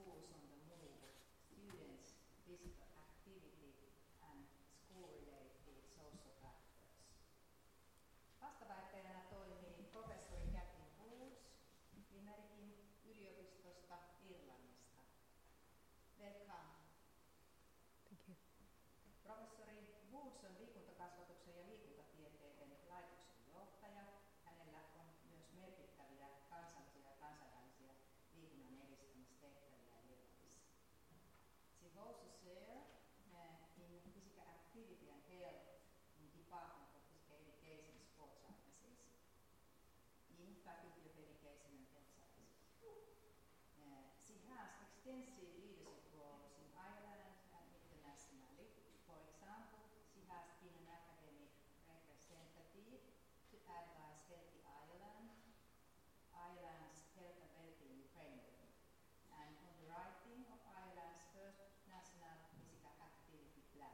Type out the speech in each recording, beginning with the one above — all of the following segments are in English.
schools on the move, students, physical activity and school-related social factors. Vastaväittäjänä toimii professori Catherine Woods Limerikin yliopistosta Irlannista. Welcome. Thank you. Professori Woods on liikuntakasvatuksen ja liikuntatieteiden laitoksen johtaja. Hänellä on myös merkittäviä kansallisia ja kansainvälisiä liikunnan edistämistehtäviä Irlannissa. She holds a chair in physical activity and health in Department of Physical Education, Sports Sciences, in Faculty of Education and Health Sciences. She has extensive leadership roles in Ireland and internationally. For example, she has been an academic representative to advise Healthy Ireland, Ireland's health and well-being framework, and on the writing of Ireland's first national physical activity plan.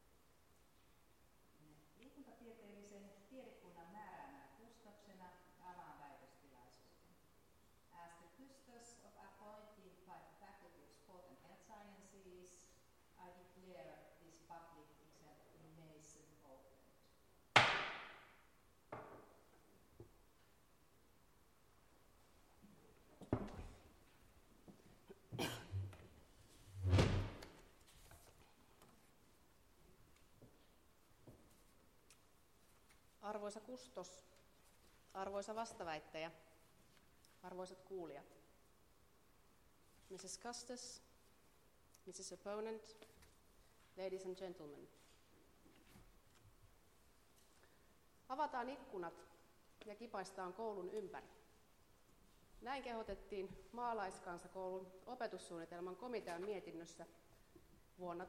Liikuntatieteellisen tiedekunnan määräämänä kustoksena avaan väitöstilaisuuden. As the custos of appointed by the Faculty of Sport and Health Sciences, I declare this public examination opened. Arvoisa kustos, arvoisa vastaväittäjä, arvoisat kuulijat. Mrs. Custos, Mrs. Opponent, ladies and gentlemen. Avataan ikkunat ja kipaistaan koulun ympäri. Näin kehotettiin maalaiskansakoulun opetussuunnitelman komitean mietinnössä vuonna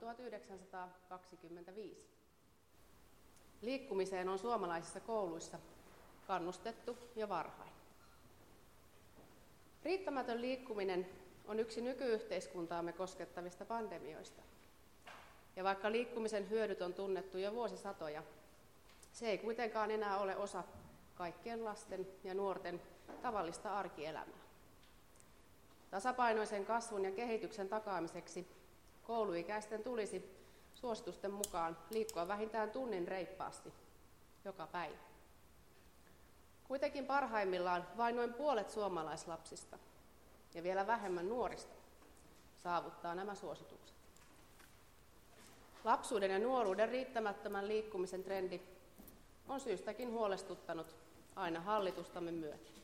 1925. Liikkumiseen on suomalaisissa kouluissa kannustettu jo varhain. Riittämätön liikkuminen on yksi nykyyhteiskuntaamme koskettavista pandemioista. Ja vaikka liikkumisen hyödyt on tunnettu jo vuosisatoja, se ei kuitenkaan enää ole osa kaikkien lasten ja nuorten tavallista arkielämää. Tasapainoisen kasvun ja kehityksen takaamiseksi kouluikäisten tulisi suositusten mukaan liikkua vähintään tunnin reippaasti joka päivä. Kuitenkin parhaimmillaan vain noin puolet suomalaislapsista ja vielä vähemmän nuorista saavuttaa nämä suositukset. Lapsuuden ja nuoruuden riittämättömän liikkumisen trendi on syystäkin huolestuttanut aina hallitustamme myöten.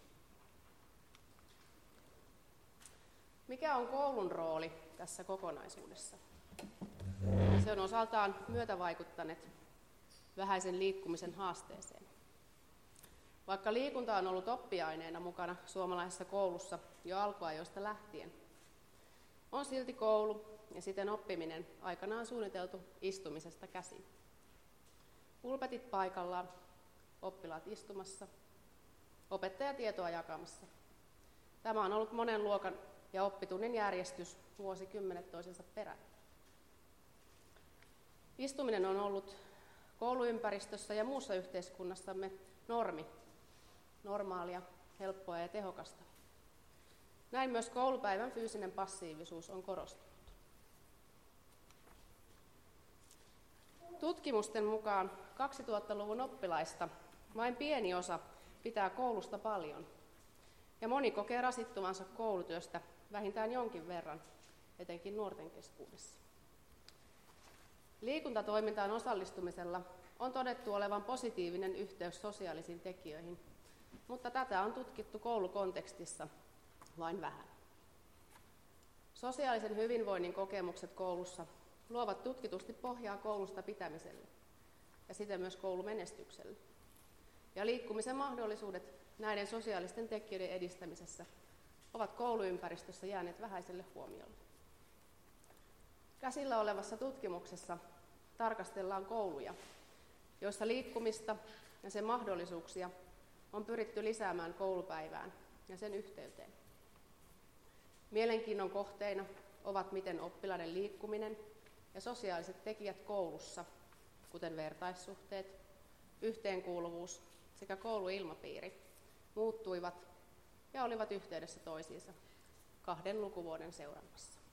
Mikä on koulun rooli tässä kokonaisuudessa? Se on osaltaan myötävaikuttaneet vähäisen liikkumisen haasteeseen. Vaikka liikunta on ollut oppiaineena mukana suomalaisessa koulussa jo alkuajoista lähtien, on silti koulu ja siten oppiminen aikanaan suunniteltu istumisesta käsin. Pulpetit paikallaan, oppilaat istumassa, opettaja tietoa jakamassa. Tämä on ollut monen luokan ja oppitunnin järjestys vuosikymmenet toisensa perään. Istuminen on ollut kouluympäristössä ja muussa yhteiskunnassamme normaalia, helppoa ja tehokasta. Näin myös koulupäivän fyysinen passiivisuus on korostunut. Tutkimusten mukaan 2000-luvun oppilaista vain pieni osa pitää koulusta paljon, ja moni kokee rasittuvansa koulutyöstä vähintään jonkin verran, etenkin nuorten keskuudessa. Liikuntatoimintaan osallistumisella on todettu olevan positiivinen yhteys sosiaalisiin tekijöihin, mutta tätä on tutkittu koulukontekstissa vain vähän. Sosiaalisen hyvinvoinnin kokemukset koulussa luovat tutkitusti pohjaa koulusta pitämiselle ja siten myös koulumenestykselle. Ja liikkumisen mahdollisuudet näiden sosiaalisten tekijöiden edistämisessä ovat kouluympäristössä jääneet vähäiselle huomiolle. Käsillä olevassa tutkimuksessa tarkastellaan kouluja, joissa liikkumista ja sen mahdollisuuksia on pyritty lisäämään koulupäivään ja sen yhteyteen. Mielenkiinnon kohteina ovat miten oppilaiden liikkuminen ja sosiaaliset tekijät koulussa, kuten vertaissuhteet, yhteenkuuluvuus sekä kouluilmapiiri, muuttuivat ja olivat yhteydessä toisiinsa 2 lukuvuoden seurannassa.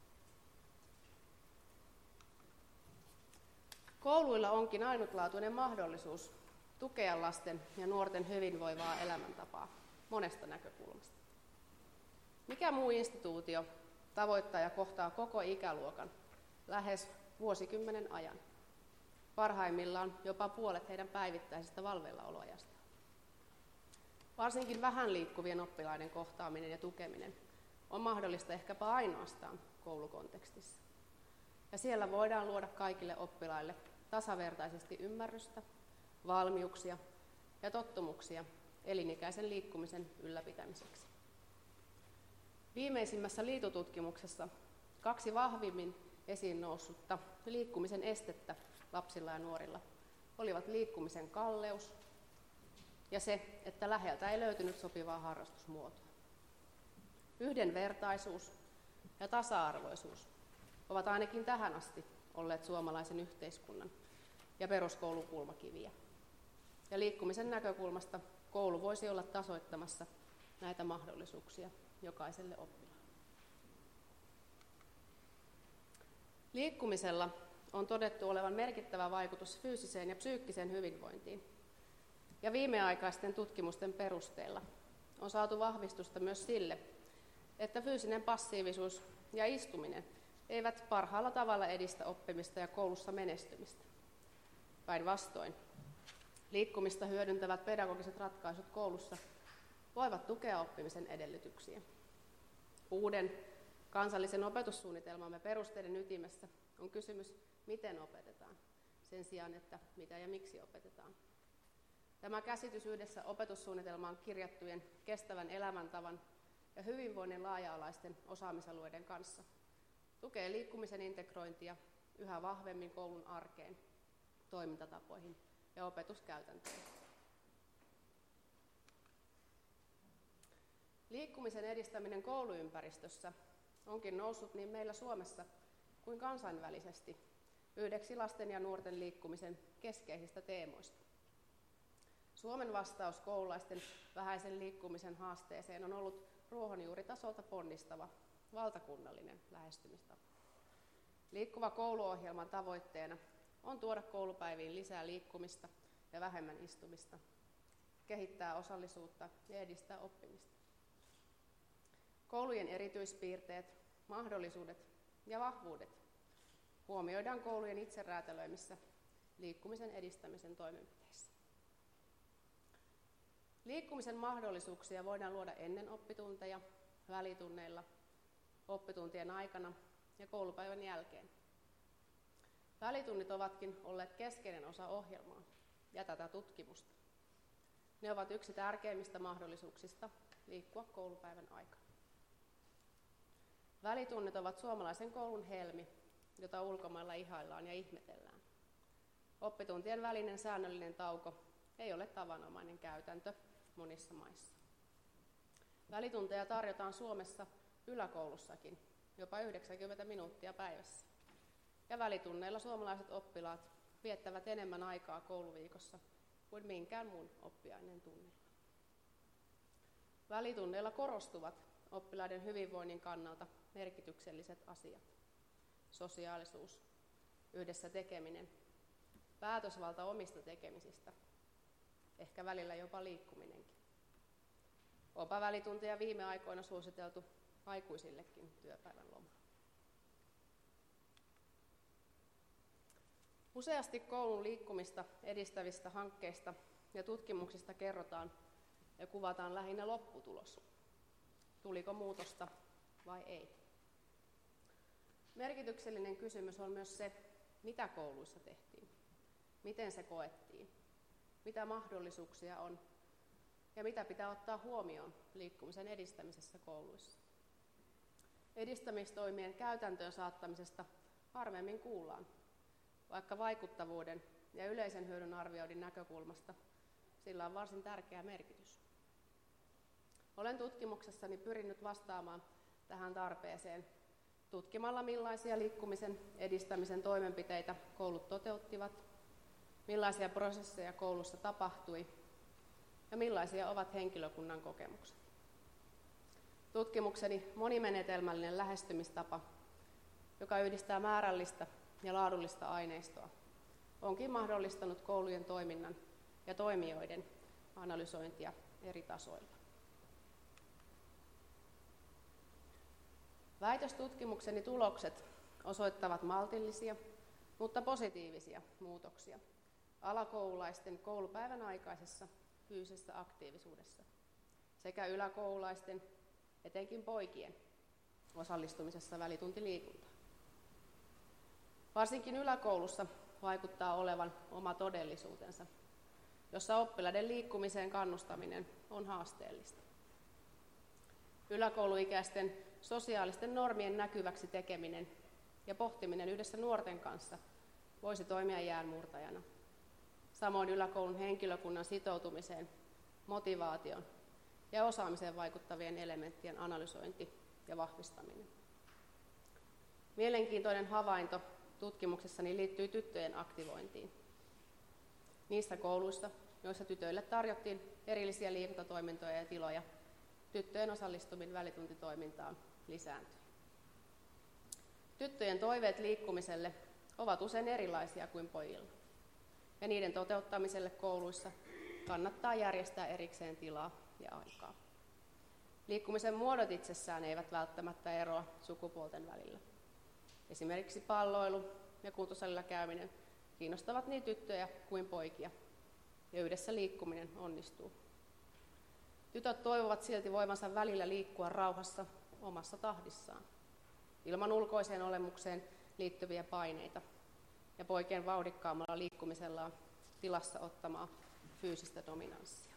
Kouluilla onkin ainutlaatuinen mahdollisuus tukea lasten ja nuorten hyvinvoivaa elämäntapaa monesta näkökulmasta. Mikä muu instituutio tavoittaa ja kohtaa koko ikäluokan lähes vuosikymmenen ajan? Parhaimmillaan jopa puolet heidän päivittäisestä valveillaoloajastaan. Varsinkin vähän liikkuvien oppilaiden kohtaaminen ja tukeminen on mahdollista ehkäpä ainoastaan koulukontekstissa. Ja siellä voidaan luoda kaikille oppilaille tasavertaisesti ymmärrystä, valmiuksia ja tottumuksia elinikäisen liikkumisen ylläpitämiseksi. Viimeisimmässä liitututkimuksessa 2 vahvimmin esiin noussutta liikkumisen estettä lapsilla ja nuorilla olivat liikkumisen kalleus ja se, että läheltä ei löytynyt sopivaa harrastusmuotoa. Yhdenvertaisuus ja tasa-arvoisuus ovat ainakin tähän asti olleet suomalaisen yhteiskunnan ja peruskoulun kulmakiviä. Ja liikkumisen näkökulmasta koulu voisi olla tasoittamassa näitä mahdollisuuksia jokaiselle oppilaalle. Liikkumisella on todettu olevan merkittävä vaikutus fyysiseen ja psyykkiseen hyvinvointiin. Ja viimeaikaisten tutkimusten perusteella on saatu vahvistusta myös sille, että fyysinen passiivisuus ja istuminen eivät parhaalla tavalla edistä oppimista ja koulussa menestymistä. Päinvastoin, liikkumista hyödyntävät pedagogiset ratkaisut koulussa voivat tukea oppimisen edellytyksiä. Uuden kansallisen opetussuunnitelmamme perusteiden ytimessä on kysymys, miten opetetaan, sen sijaan, että mitä ja miksi opetetaan. Tämä käsitys yhdessä opetussuunnitelmaan kirjattujen kestävän elämäntavan ja hyvinvoinnin laaja-alaisten osaamisalueiden kanssa tukee liikkumisen integrointia yhä vahvemmin koulun arkeen, toimintatapoihin ja opetuskäytäntöihin. Liikkumisen edistäminen kouluympäristössä onkin noussut niin meillä Suomessa kuin kansainvälisesti yhdeksi lasten ja nuorten liikkumisen keskeisistä teemoista. Suomen vastaus koululaisten vähäisen liikkumisen haasteeseen on ollut ruohonjuuritasolta ponnistava valtakunnallinen lähestymistapa. Liikkuva kouluohjelman tavoitteena on tuoda koulupäiviin lisää liikkumista ja vähemmän istumista, kehittää osallisuutta ja edistää oppimista. Koulujen erityispiirteet, mahdollisuudet ja vahvuudet huomioidaan koulujen itse räätälöimissä liikkumisen edistämisen toimenpiteissä. Liikkumisen mahdollisuuksia voidaan luoda ennen oppitunteja, välitunneilla, oppituntien aikana ja koulupäivän jälkeen. Välitunnit ovatkin olleet keskeinen osa ohjelmaa ja tätä tutkimusta. Ne ovat yksi tärkeimmistä mahdollisuuksista liikkua koulupäivän aikana. Välitunnit ovat suomalaisen koulun helmi, jota ulkomailla ihaillaan ja ihmetellään. Oppituntien välinen säännöllinen tauko ei ole tavanomainen käytäntö monissa maissa. Välitunteja tarjotaan Suomessa yläkoulussakin jopa 90 minuuttia päivässä. Ja välitunneilla suomalaiset oppilaat viettävät enemmän aikaa kouluviikossa kuin minkään muun oppiaineen tunnilla. Välitunneilla korostuvat oppilaiden hyvinvoinnin kannalta merkitykselliset asiat. Sosiaalisuus, yhdessä tekeminen, päätösvalta omista tekemisistä, ehkä välillä jopa liikkuminenkin. Onpa välitunteja viime aikoina suositeltu aikuisillekin työpäivän lomalla. Useasti koulun liikkumista edistävistä hankkeista ja tutkimuksista kerrotaan ja kuvataan lähinnä lopputulos. Tuliko muutosta vai ei? Merkityksellinen kysymys on myös se, mitä kouluissa tehtiin, miten se koettiin, mitä mahdollisuuksia on ja mitä pitää ottaa huomioon liikkumisen edistämisessä kouluissa. Edistämistoimien käytäntöön saattamisesta harvemmin kuullaan, vaikka vaikuttavuuden ja yleisen hyödyn arvioinnin näkökulmasta sillä on varsin tärkeä merkitys. Olen tutkimuksessani pyrinyt vastaamaan tähän tarpeeseen tutkimalla, millaisia liikkumisen edistämisen toimenpiteitä koulut toteuttivat, millaisia prosesseja koulussa tapahtui ja millaisia ovat henkilökunnan kokemukset. Tutkimukseni monimenetelmällinen lähestymistapa, joka yhdistää määrällistä ja laadullista aineistoa, onkin mahdollistanut koulujen toiminnan ja toimijoiden analysointia eri tasoilla. Väitöstutkimukseni tulokset osoittavat maltillisia, mutta positiivisia muutoksia alakoululaisten koulupäivän aikaisessa fyysisessä aktiivisuudessa sekä yläkoululaisten, etenkin poikien, osallistumisessa välituntiliikuntaan. Varsinkin yläkoulussa vaikuttaa olevan oma todellisuutensa, jossa oppilaiden liikkumiseen kannustaminen on haasteellista. Yläkouluikäisten sosiaalisten normien näkyväksi tekeminen ja pohtiminen yhdessä nuorten kanssa voisi toimia jäänmurtajana. Samoin yläkoulun henkilökunnan sitoutumiseen, motivaation ja osaamiseen vaikuttavien elementtien analysointi ja vahvistaminen. Mielenkiintoinen havainto tutkimuksessani liittyy tyttöjen aktivointiin. Niissä kouluissa, joissa tytöille tarjottiin erillisiä liikuntatoimintoja ja tiloja, tyttöjen osallistuminen välituntitoimintaan lisääntyi. Tyttöjen toiveet liikkumiselle ovat usein erilaisia kuin pojilla, ja niiden toteuttamiselle kouluissa kannattaa järjestää erikseen tilaa ja aikaa. Liikkumisen muodot itsessään eivät välttämättä eroa sukupuolten välillä. Esimerkiksi palloilu ja kuntosalilla käyminen kiinnostavat niin tyttöjä kuin poikia, ja yhdessä liikkuminen onnistuu. Tytöt toivovat silti voivansa välillä liikkua rauhassa omassa tahdissaan, ilman ulkoiseen olemukseen liittyviä paineita, ja poikien vauhdikkaammalla liikkumisellaan tilassa ottamaa fyysistä dominanssia.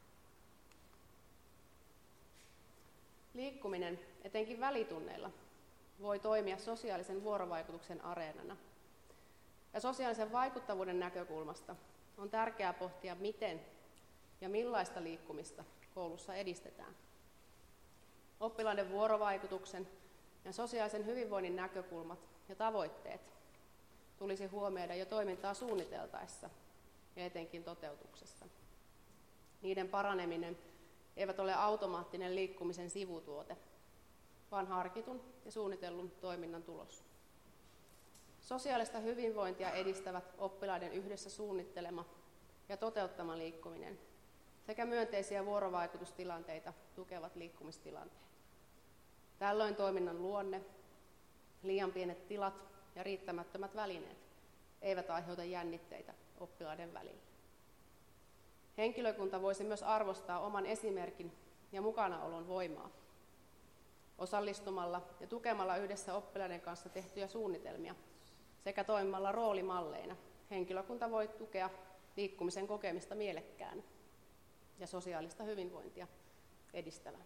Liikkuminen, etenkin välitunneilla, voi toimia sosiaalisen vuorovaikutuksen areenana. Ja sosiaalisen vaikuttavuuden näkökulmasta on tärkeää pohtia, miten ja millaista liikkumista koulussa edistetään. Oppilaiden vuorovaikutuksen ja sosiaalisen hyvinvoinnin näkökulmat ja tavoitteet tulisi huomioida jo toimintaa suunniteltaessa ja etenkin toteutuksessa. Niiden paraneminen eivät ole automaattinen liikkumisen sivutuote, vaan harkitun ja suunnitellun toiminnan tulos. Sosiaalista hyvinvointia edistävät oppilaiden yhdessä suunnittelema ja toteuttama liikkuminen sekä myönteisiä vuorovaikutustilanteita tukevat liikkumistilanteet. Tällöin toiminnan luonne, liian pienet tilat ja riittämättömät välineet eivät aiheuta jännitteitä oppilaiden välillä. Henkilökunta voisi myös arvostaa oman esimerkin ja mukanaolon voimaa. Osallistumalla ja tukemalla yhdessä oppilaiden kanssa tehtyjä suunnitelmia sekä toimimalla roolimalleina henkilökunta voi tukea liikkumisen kokemista mielekkäänä ja sosiaalista hyvinvointia edistävänä.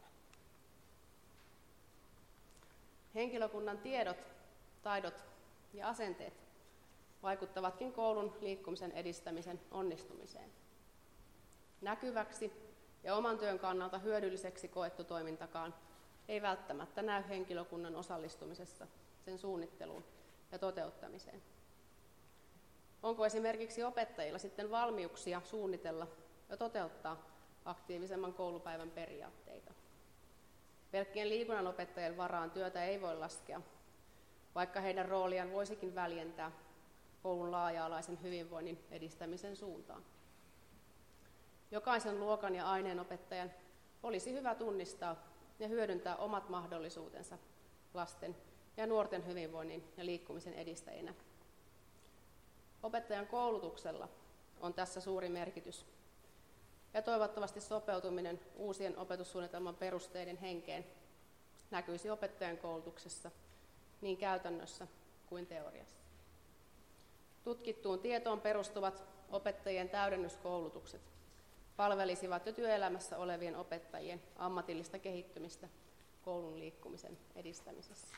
Henkilökunnan tiedot, taidot ja asenteet vaikuttavatkin koulun liikkumisen edistämisen onnistumiseen. Näkyväksi ja oman työn kannalta hyödylliseksi koettu toimintakaan ei välttämättä näy henkilökunnan osallistumisessa sen suunnitteluun ja toteuttamiseen. Onko esimerkiksi opettajilla sitten valmiuksia suunnitella ja toteuttaa aktiivisemman koulupäivän periaatteita? Pelkkien liikunnanopettajien varaan työtä ei voi laskea, vaikka heidän rooliaan voisikin väljentää koulun laaja-alaisen hyvinvoinnin edistämisen suuntaan. Jokaisen luokan ja aineenopettajan olisi hyvä tunnistaa ja hyödyntää omat mahdollisuutensa lasten ja nuorten hyvinvoinnin ja liikkumisen edistäjinä. Opettajan koulutuksella on tässä suuri merkitys, ja toivottavasti sopeutuminen uusien opetussuunnitelman perusteiden henkeen näkyisi opettajan koulutuksessa niin käytännössä kuin teoriassa. Tutkittuun tietoon perustuvat opettajien täydennyskoulutukset palvelisivat jo työelämässä olevien opettajien ammatillista kehittymistä koulun liikkumisen edistämisessä.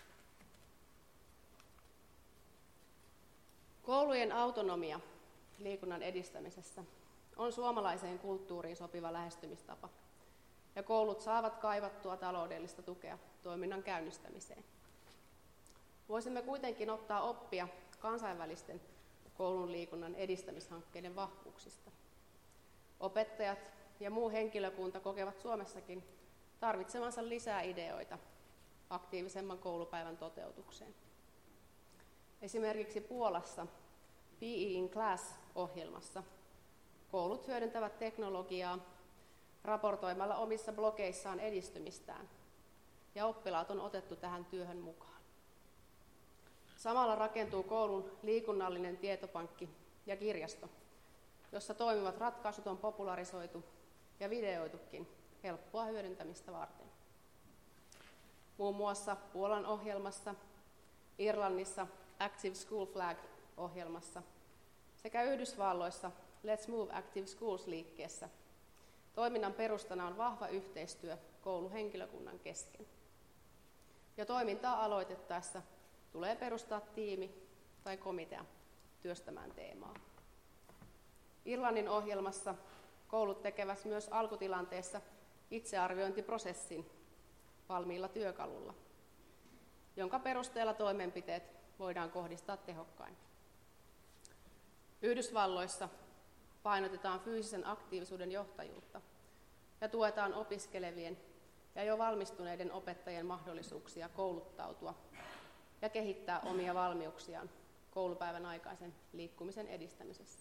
Koulujen autonomia liikunnan edistämisessä on suomalaiseen kulttuuriin sopiva lähestymistapa, ja koulut saavat kaivattua taloudellista tukea toiminnan käynnistämiseen. Voisimme kuitenkin ottaa oppia kansainvälisten koulun liikunnan edistämishankkeiden vahvuuksista. Opettajat ja muu henkilökunta kokevat Suomessakin tarvitsemansa lisää ideoita aktiivisemman koulupäivän toteutukseen. Esimerkiksi Puolassa PE in Class-ohjelmassa koulut hyödyntävät teknologiaa raportoimalla omissa blogeissaan edistymistään, ja oppilaat on otettu tähän työhön mukaan. Samalla rakentuu koulun liikunnallinen tietopankki ja kirjasto, jossa toimivat ratkaisut on popularisoitu ja videoitukin helppoa hyödyntämistä varten. Muun muassa Puolan ohjelmassa, Irlannissa Active School Flag-ohjelmassa sekä Yhdysvalloissa Let's Move Active Schools-liikkeessä toiminnan perustana on vahva yhteistyö kouluhenkilökunnan kesken. Jo toimintaa aloitettaessa tulee perustaa tiimi tai komitea työstämään teemaa. Irlannin ohjelmassa koulut tekevät myös alkutilanteessa itsearviointiprosessin valmiilla työkalulla, jonka perusteella toimenpiteet voidaan kohdistaa tehokkain. Yhdysvalloissa painotetaan fyysisen aktiivisuuden johtajuutta ja tuetaan opiskelevien ja jo valmistuneiden opettajien mahdollisuuksia kouluttautua ja kehittää omia valmiuksiaan koulupäivän aikaisen liikkumisen edistämisessä.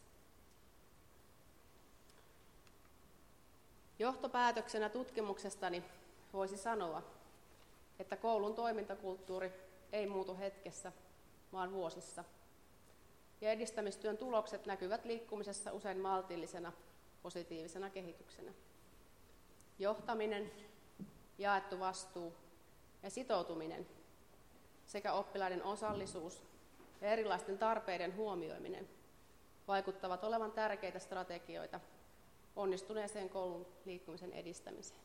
Johtopäätöksenä tutkimuksestani voisi sanoa, että koulun toimintakulttuuri ei muutu hetkessä, vaan vuosissa. Ja edistämistyön tulokset näkyvät liikkumisessa usein maltillisena, positiivisena kehityksenä. Johtaminen, jaettu vastuu ja sitoutuminen sekä oppilaiden osallisuus ja erilaisten tarpeiden huomioiminen vaikuttavat olevan tärkeitä strategioita onnistuneeseen koulun liikkumisen edistämiseen.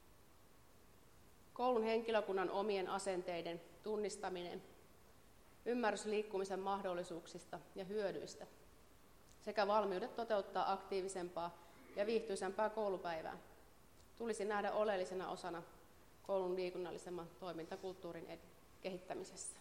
Koulun henkilökunnan omien asenteiden tunnistaminen, ymmärrys liikkumisen mahdollisuuksista ja hyödyistä sekä valmiudet toteuttaa aktiivisempaa ja viihtyisempää koulupäivää tulisi nähdä oleellisena osana koulun liikunnallisemman toimintakulttuurin kehittämisessä.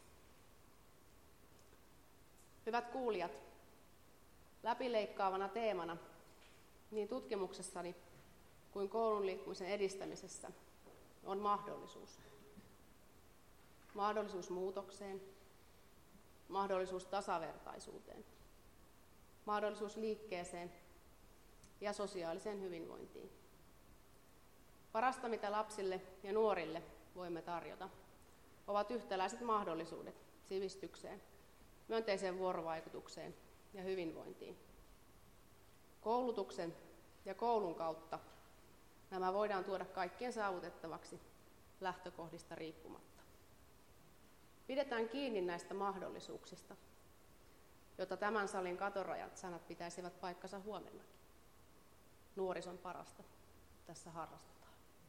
Hyvät kuulijat, läpileikkaavana teemana niin tutkimuksessani kuin koulun liikkumisen edistämisessä on mahdollisuus. Mahdollisuus muutokseen, mahdollisuus tasavertaisuuteen, mahdollisuus liikkeeseen ja sosiaaliseen hyvinvointiin. Parasta, mitä lapsille ja nuorille voimme tarjota, ovat yhtäläiset mahdollisuudet sivistykseen, myönteiseen vuorovaikutukseen ja hyvinvointiin. Koulutuksen ja koulun kautta nämä voidaan tuoda kaikkien saavutettavaksi lähtökohdista riippumatta. Pidetään kiinni näistä mahdollisuuksista, jotta tämän salin katorajat sanat pitäisivät paikkansa huomennakin. Nuorison parasta tässä harrastetaan.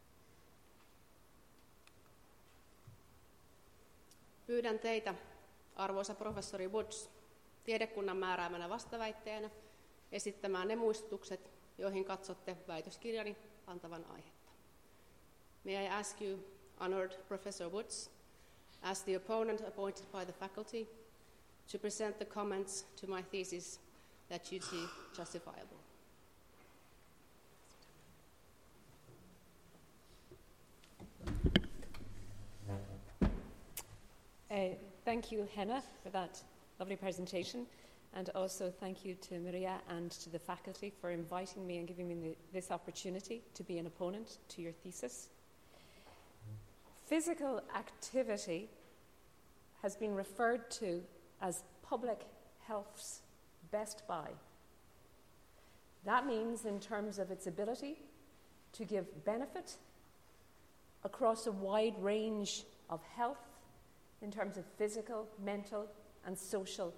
Pyydän teitä, arvoisa professori Woods, tiedekunnan määräämänä vastaväittäjänä esittämään ne muistutukset, joihin katsotte väitöskirjani antavan aihetta. May I ask you, honored Professor Woods, as the opponent appointed by the faculty, to present the comments to my thesis that you see justifiable. Thank you, Henna, for that lovely presentation, and also thank you to Maria and to the faculty for inviting me and giving me this opportunity to be an opponent to your thesis. Physical activity has been referred to as public health's best buy. That means in terms of its ability to give benefit across a wide range of health, in terms of physical, mental, and social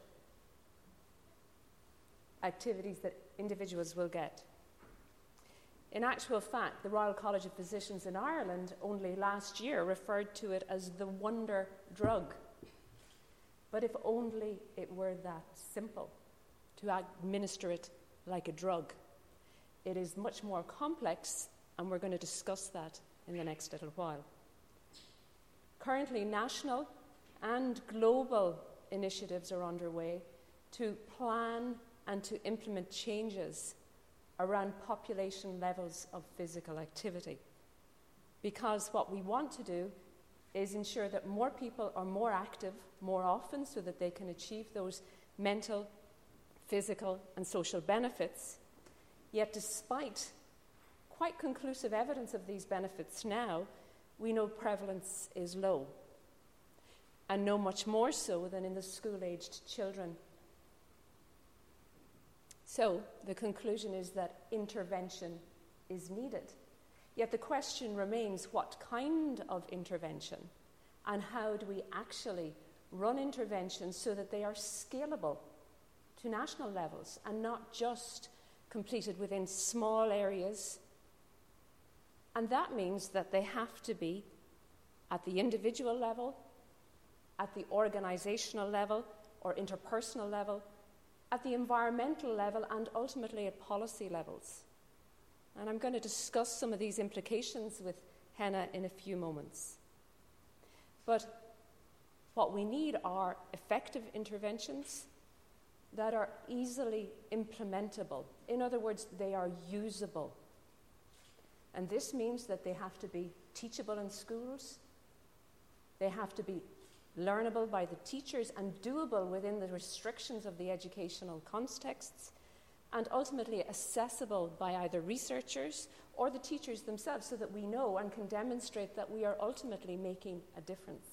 activities that individuals will get. In actual fact, the Royal College of Physicians in Ireland only last year referred to it as the wonder drug. But if only it were that simple to administer it like a drug. It is much more complex, and we're going to discuss that in the next little while. Currently, national and global initiatives are underway to plan and to implement changes around population levels of physical activity. Because what we want to do is ensure that more people are more active more often so that they can achieve those mental, physical and social benefits. Yet despite quite conclusive evidence of these benefits now, we know prevalence is low, and no much more so than in the school-aged children. So the conclusion is that intervention is needed. Yet the question remains, what kind of intervention? And how do we actually run interventions so that they are scalable to national levels and not just completed within small areas? And that means that they have to be at the individual level, at the organizational level or interpersonal level, at the environmental level, and ultimately at policy levels. And I'm going to discuss some of these implications with Henna in a few moments. But what we need are effective interventions that are easily implementable. In other words, they are usable. And this means that they have to be teachable in schools, they have to be learnable by the teachers and doable within the restrictions of the educational contexts, and ultimately accessible by either researchers or the teachers themselves, so that we know and can demonstrate that we are ultimately making a difference.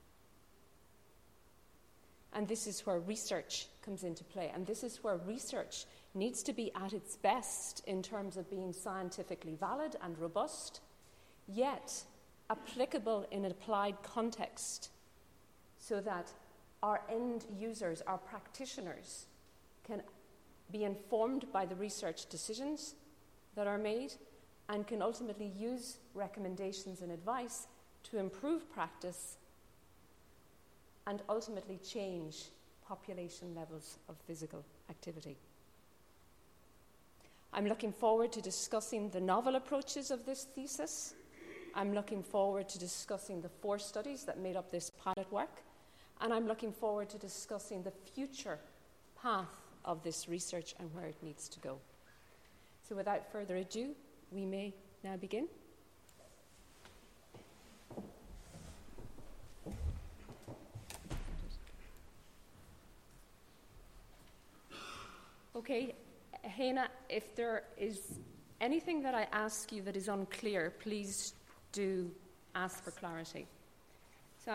And this is where research comes into play, and this is where research needs to be at its best in terms of being scientifically valid and robust, yet applicable in an applied context, so that our end users, our practitioners, can be informed by the research decisions that are made and can ultimately use recommendations and advice to improve practice and ultimately change population levels of physical activity. I'm looking forward to discussing the novel approaches of this thesis. I'm looking forward to discussing the 4 studies that made up this pilot work. And I'm looking forward to discussing the future path of this research and where it needs to go. So without further ado, we may now begin. Okay, Henna, if there is anything that I ask you that is unclear, please do ask for clarity. So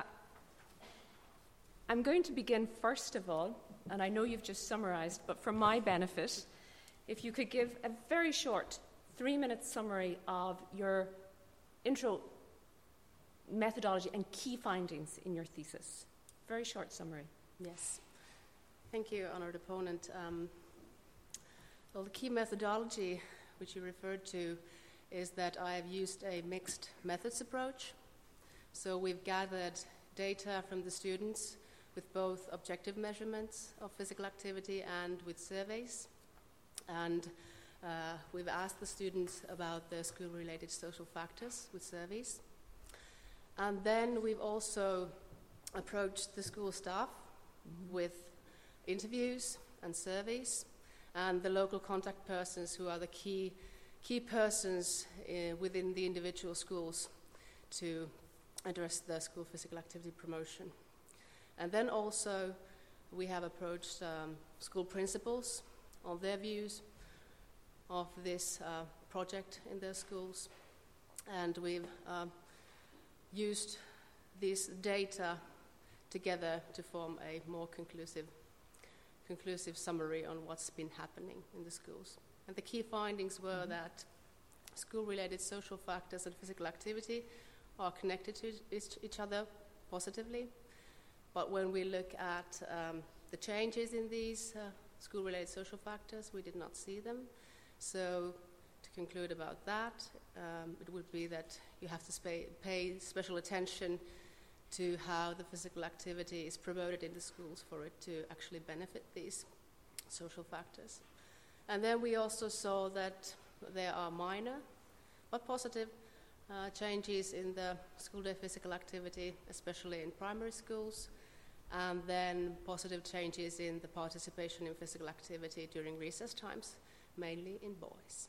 I'm going to begin first of all, and I know you've just summarised, but for my benefit, if you could give a very short 3-minute summary of your intro methodology and key findings in your thesis. Very short summary. Yes. Thank you, honoured opponent. Well, the key methodology which you referred to is that I have used a mixed methods approach. So we've gathered data from the students with both objective measurements of physical activity and with surveys. And we've asked the students about the school-related social factors with surveys. And then we've also approached the school staff with interviews and surveys, and the local contact persons who are the key persons within the individual schools to address the school physical activity promotion. And then also we have approached school principals on their views of this project in their schools, and we've used this data together to form a more conclusive summary on what's been happening in the schools. And the key findings were that school-related social factors and physical activity are connected to each other positively. But when we look at the changes in these school-related social factors, we did not see them. So to conclude about that, it would be that you have to pay special attention to how the physical activity is promoted in the schools for it to actually benefit these social factors. And then we also saw that there are minor but positive changes in the school day physical activity, especially in primary schools, and then positive changes in the participation in physical activity during recess times, mainly in boys.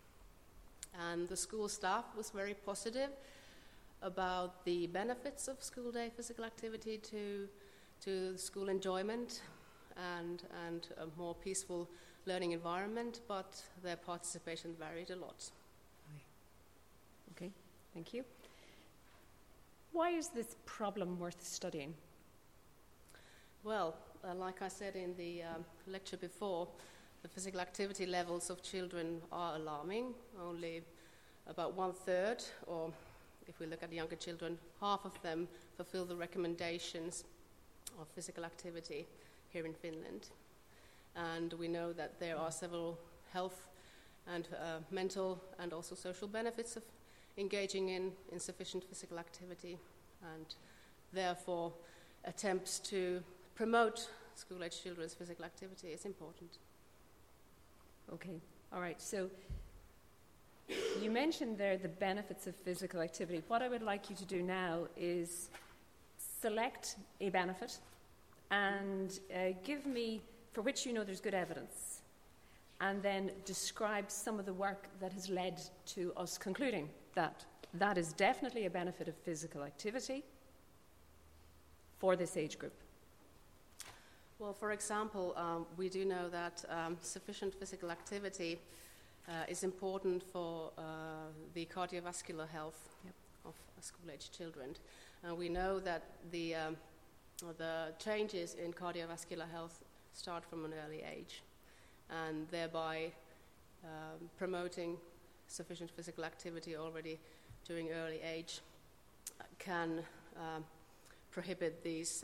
And the school staff was very positive about the benefits of school day physical activity to school enjoyment and a more peaceful learning environment, but their participation varied a lot. Okay, thank you. Why is this problem worth studying? Well, like I said in the lecture before, the physical activity levels of children are alarming. Only about 1/3, or if we look at younger children, half of them fulfill the recommendations of physical activity here in Finland. And we know that there are several health and mental and also social benefits of engaging in sufficient physical activity, and therefore attempts to promote school-age children's physical activity is important. Okay, all right. So you mentioned there the benefits of physical activity. What I would like you to do now is select a benefit and give me, for which you know there's good evidence, and then describe some of the work that has led to us concluding that that is definitely a benefit of physical activity for this age group. Well, for example, we do know that sufficient physical activity is important for the cardiovascular health of school-age children. We know that the changes in cardiovascular health start from an early age, and thereby promoting sufficient physical activity already during early age can prohibit these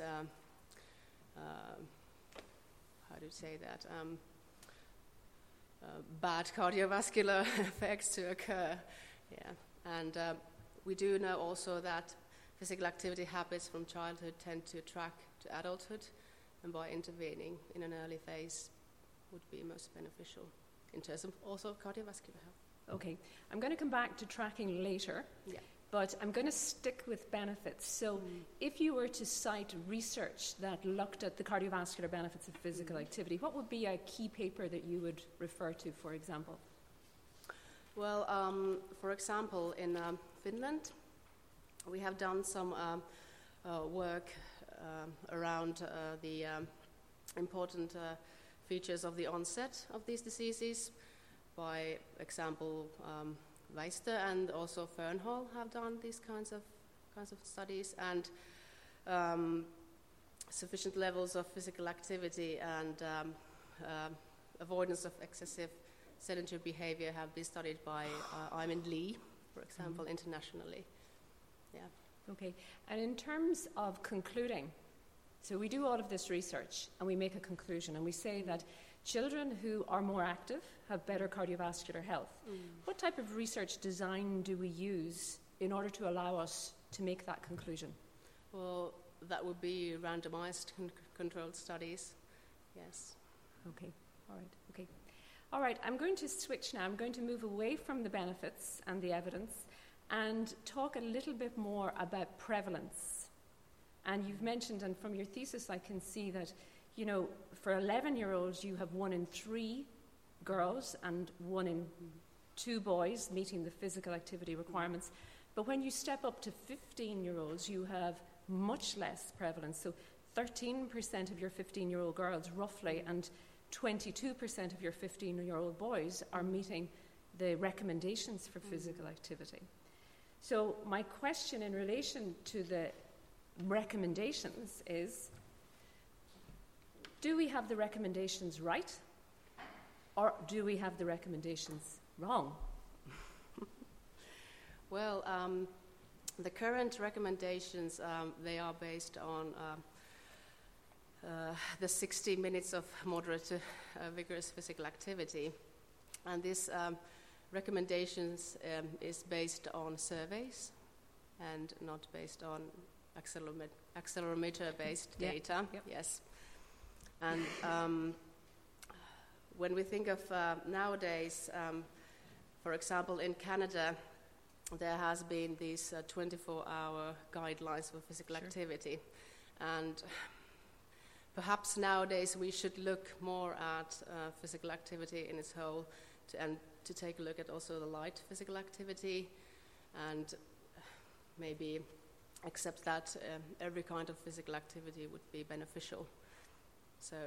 how do you say that, bad cardiovascular effects to occur. Yeah. And we do know also that physical activity habits from childhood tend to track to adulthood, and by intervening in an early phase would be most beneficial in terms of also cardiovascular health. Okay, I'm going to come back to tracking later. Yeah. But I'm going to stick with benefits. So if you were to cite research that looked at the cardiovascular benefits of physical activity, what would be a key paper that you would refer to, for example? Well, for example, in Finland, we have done some work around the important features of the onset of these diseases. By example, Weister and also Fernhol have done these kinds of studies, and sufficient levels of physical activity and avoidance of excessive sedentary behavior have been studied by Ayman Lee, for example, internationally. Yeah. Okay, and in terms of concluding, so we do all of this research and we make a conclusion and we say that children who are more active have better cardiovascular health. What type of research design do we use in order to allow us to make that conclusion? Well, that would be randomized controlled studies, yes. Okay, all right, okay. All right, I'm going to switch now. I'm going to move away from the benefits and the evidence and talk a little bit more about prevalence. And you've mentioned, and from your thesis I can see that, you know, for 11-year-olds you have 1 in 3 girls and 1 in 2 boys meeting the physical activity requirements. But when you step up to 15-year-olds, you have much less prevalence. So 13% of your 15-year-old girls, roughly, and 22% of your 15-year-old boys are meeting the recommendations for physical activity. So my question in relation to the recommendations is, do we have the recommendations right, or do we have the recommendations wrong? Well, the current recommendations, they are based on the 60 minutes of moderate to vigorous physical activity. And this recommendations is based on surveys and not based on accelerometer-based data. Yep. Yes. And when we think of nowadays, for example, in Canada, there has been these 24-hour guidelines for physical activity. And perhaps nowadays we should look more at physical activity in its whole and to take a look at also the light physical activity and maybe accept that every kind of physical activity would be beneficial. So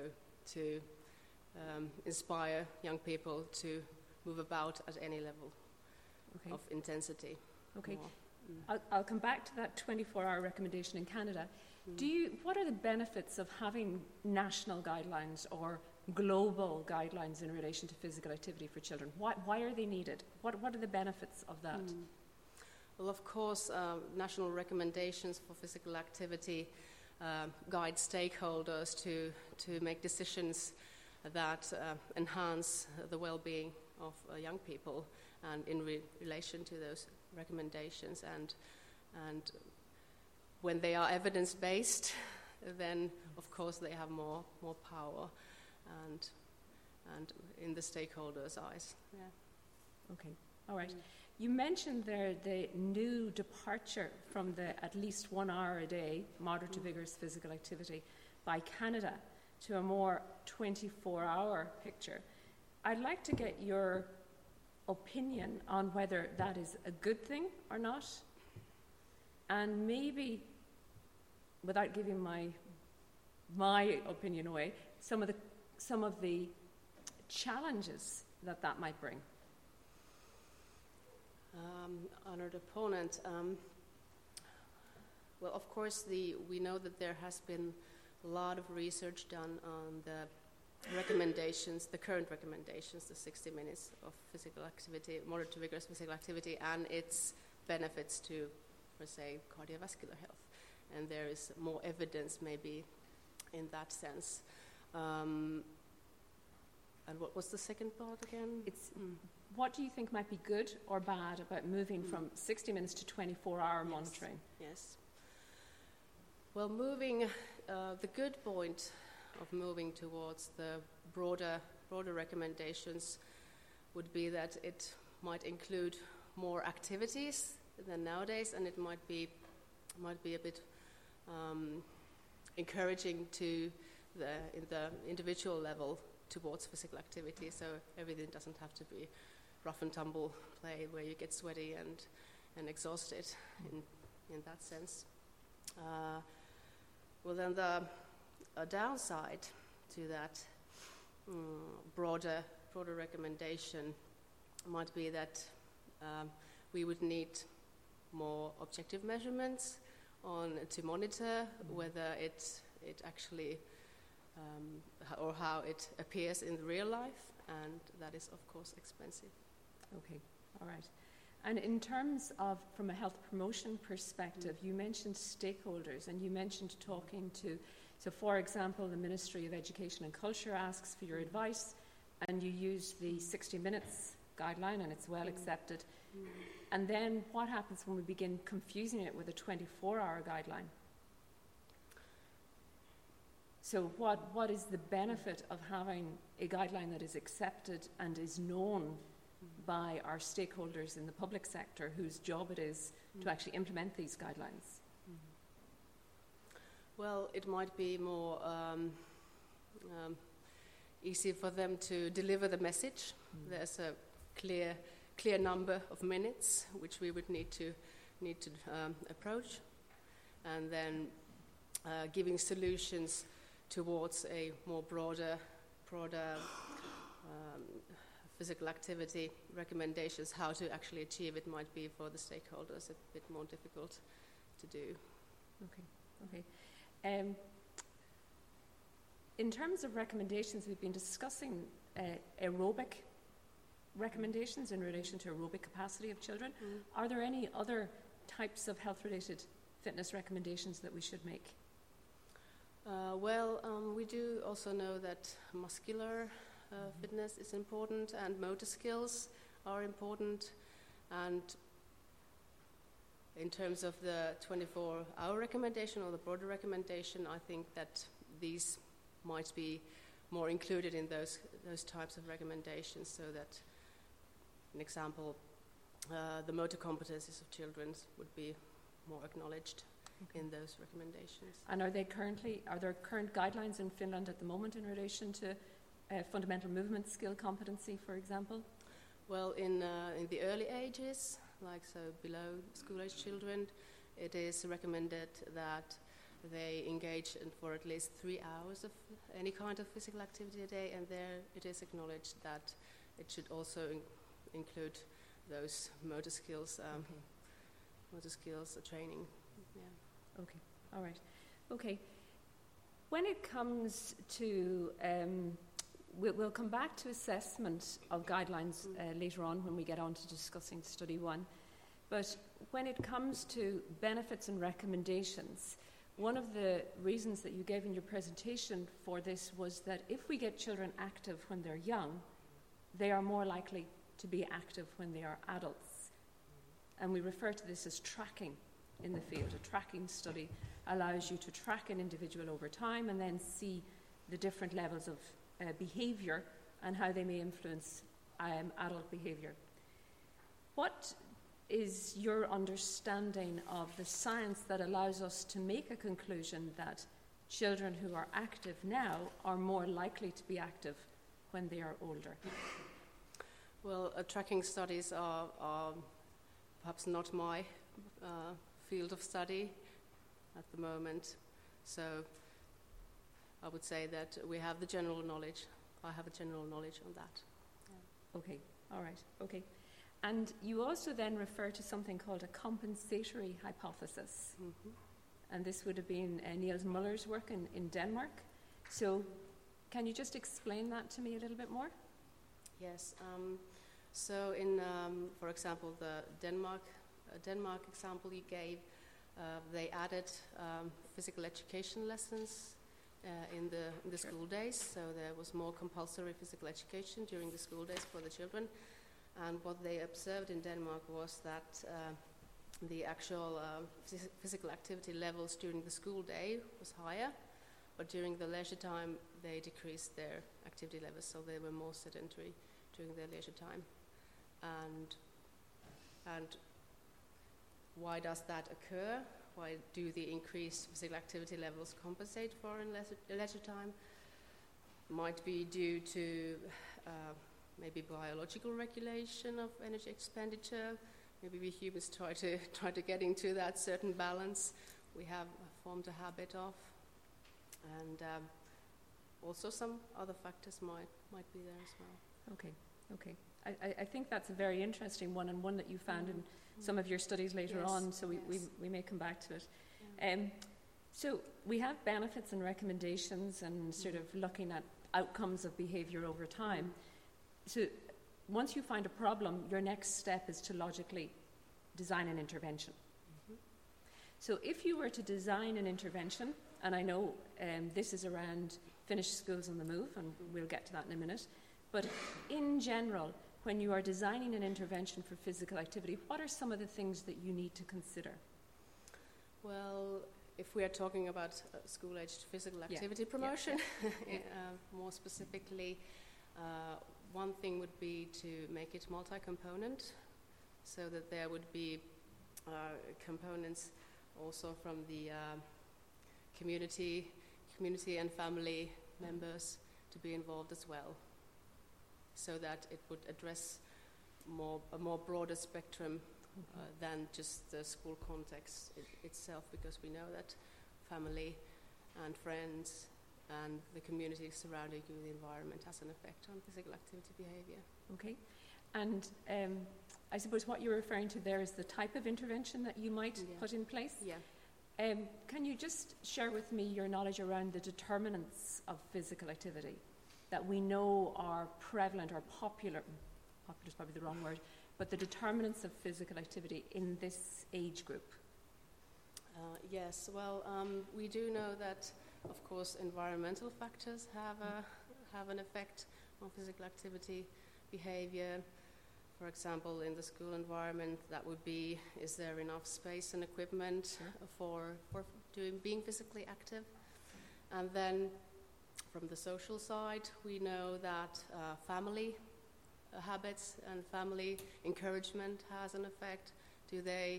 to inspire young people to move about at any level of intensity. Okay. More. I'll come back to that 24-hour recommendation in Canada. What are the benefits of having national guidelines or global guidelines in relation to physical activity for children? Why are they needed? What are the benefits of that? Well, of course, national recommendations for physical activity guide stakeholders to make decisions that enhance the well-being of young people, and in relation to those recommendations. And when they are evidence-based, then of course they have more power, and in the stakeholders' eyes. Yeah. Okay. All right. You mentioned there the new departure from the at least 1 hour a day, moderate to vigorous physical activity, by Canada to a more 24-hour picture. I'd like to get your opinion on whether that is a good thing or not, and maybe, without giving my opinion away, some of the challenges that might bring. Honored opponent. Well, of course, we know that there has been a lot of research done on the recommendations, the current recommendations, the 60 minutes of physical activity, moderate to vigorous physical activity, and its benefits to, per se, cardiovascular health. And there is more evidence, maybe, in that sense. And what was the second part again? What do you think might be good or bad about moving from 60 minutes to 24-hour monitoring? Yes. Well, the good point of moving towards the broader recommendations would be that it might include more activities than nowadays, and it might be a bit encouraging to the individual level towards physical activity, so everything doesn't have to be rough and tumble play where you get sweaty and exhausted in that sense. Well, then the downside to that broader recommendation might be that we would need more objective measurements to monitor whether it actually or how it appears in real life, and that is of course expensive. Okay, all right. And in terms of, from a health promotion perspective, you mentioned stakeholders, and you mentioned talking to, so for example, the Ministry of Education and Culture asks for your advice, and you use the 60 minutes guideline, and it's well accepted. And then what happens when we begin confusing it with a 24-hour guideline? So what is the benefit of having a guideline that is accepted and is known by our stakeholders in the public sector, whose job it is to actually implement these guidelines? Well, it might be more easy for them to deliver the message. There's a clear number of minutes which we would need to approach, and then giving solutions towards a more broader physical activity recommendations. How to actually achieve it might be for the stakeholders a bit more difficult to do. Okay. In terms of recommendations, we've been discussing aerobic recommendations in relation to aerobic capacity of children. Are there any other types of health-related fitness recommendations that we should make? We do also know that muscular fitness is important, and motor skills are important. And in terms of the 24-hour recommendation or the broader recommendation, I think that these might be more included in those types of recommendations, so that, an example, the motor competencies of children would be more acknowledged in those recommendations. And are there current guidelines in Finland at the moment in relation to fundamental movement skill competency, for example? Well, in the early ages, like so below school-age children, it is recommended that they engage in for at least 3 hours of any kind of physical activity a day, and there it is acknowledged that it should also include those motor skills, training. Yeah. Okay, all right. Okay. When it comes to, we'll come back to assessment of guidelines later on when we get on to discussing Study 1. But when it comes to benefits and recommendations, one of the reasons that you gave in your presentation for this was that if we get children active when they're young, they are more likely to be active when they are adults. And we refer to this as tracking in the field. A tracking study allows you to track an individual over time and then see the different levels of behaviour and how they may influence adult behaviour. What is your understanding of the science that allows us to make a conclusion that children who are active now are more likely to be active when they are older? Well, tracking studies are perhaps not my field of study at the moment, so I would say that we have the general knowledge. I have a general knowledge on that. Yeah. Okay, all right, okay. And you also then refer to something called a compensatory hypothesis. Mm-hmm. And this would have been Niels Muller's work in Denmark. So can you just explain that to me a little bit more? Yes. So in, for example, the Denmark example you gave, they added physical education lessons in the school days. So there was more compulsory physical education during the school days for the children. And what they observed in Denmark was that the actual physical activity levels during the school day was higher, but during the leisure time they decreased their activity levels, so they were more sedentary during their leisure time. And why does that occur? Why do the increased physical activity levels compensate for in leisure time? Might be due to maybe biological regulation of energy expenditure. Maybe we humans try to get into that certain balance we have formed a habit of, and also some other factors might be there as well. Okay. I think that's a very interesting one, and one that you found in some of your studies later on, so we may come back to it. Yeah. So we have benefits and recommendations and sort of looking at outcomes of behaviour over time. So once you find a problem, your next step is to logically design an intervention. Mm-hmm. So if you were to design an intervention, and I know this is around Finnish Schools on the Move, and we'll get to that in a minute, but in general, when you are designing an intervention for physical activity, what are some of the things that you need to consider? Well, if we are talking about school-aged physical activity promotion, more specifically, one thing would be to make it multi-component, so that there would be components also from the community and family members to be involved as well, so that it would address a more broader spectrum than just the school context itself, because we know that family and friends and the community surrounding you, the environment, has an effect on physical activity behaviour. Okay. And I suppose what you're referring to there is the type of intervention that you might put in place? Yeah. Can you just share with me your knowledge around the determinants of physical activity that we know are prevalent or popular is probably the wrong word, but the determinants of physical activity in this age group? Yes, well, we do know that, of course, environmental factors have an effect on physical activity behavior. For example, in the school environment, that would be, is there enough space and equipment for being physically active? And then from the social side, we know that family habits and family encouragement has an effect. Do they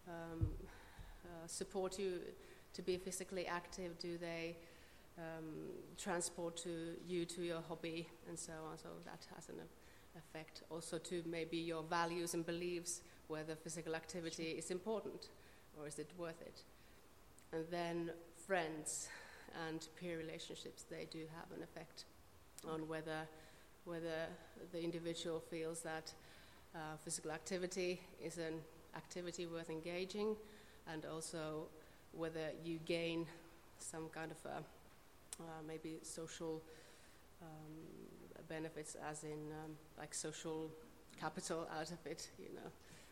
support you to be physically active? Do they transport you to your hobby and so on? So that has an effect also to maybe your values and beliefs, whether physical activity is important or is it worth it. And then friends and peer relationships, they do have an effect on whether the individual feels that physical activity is an activity worth engaging, and also whether you gain some kind of maybe social benefits, as in like social capital out of it, you know.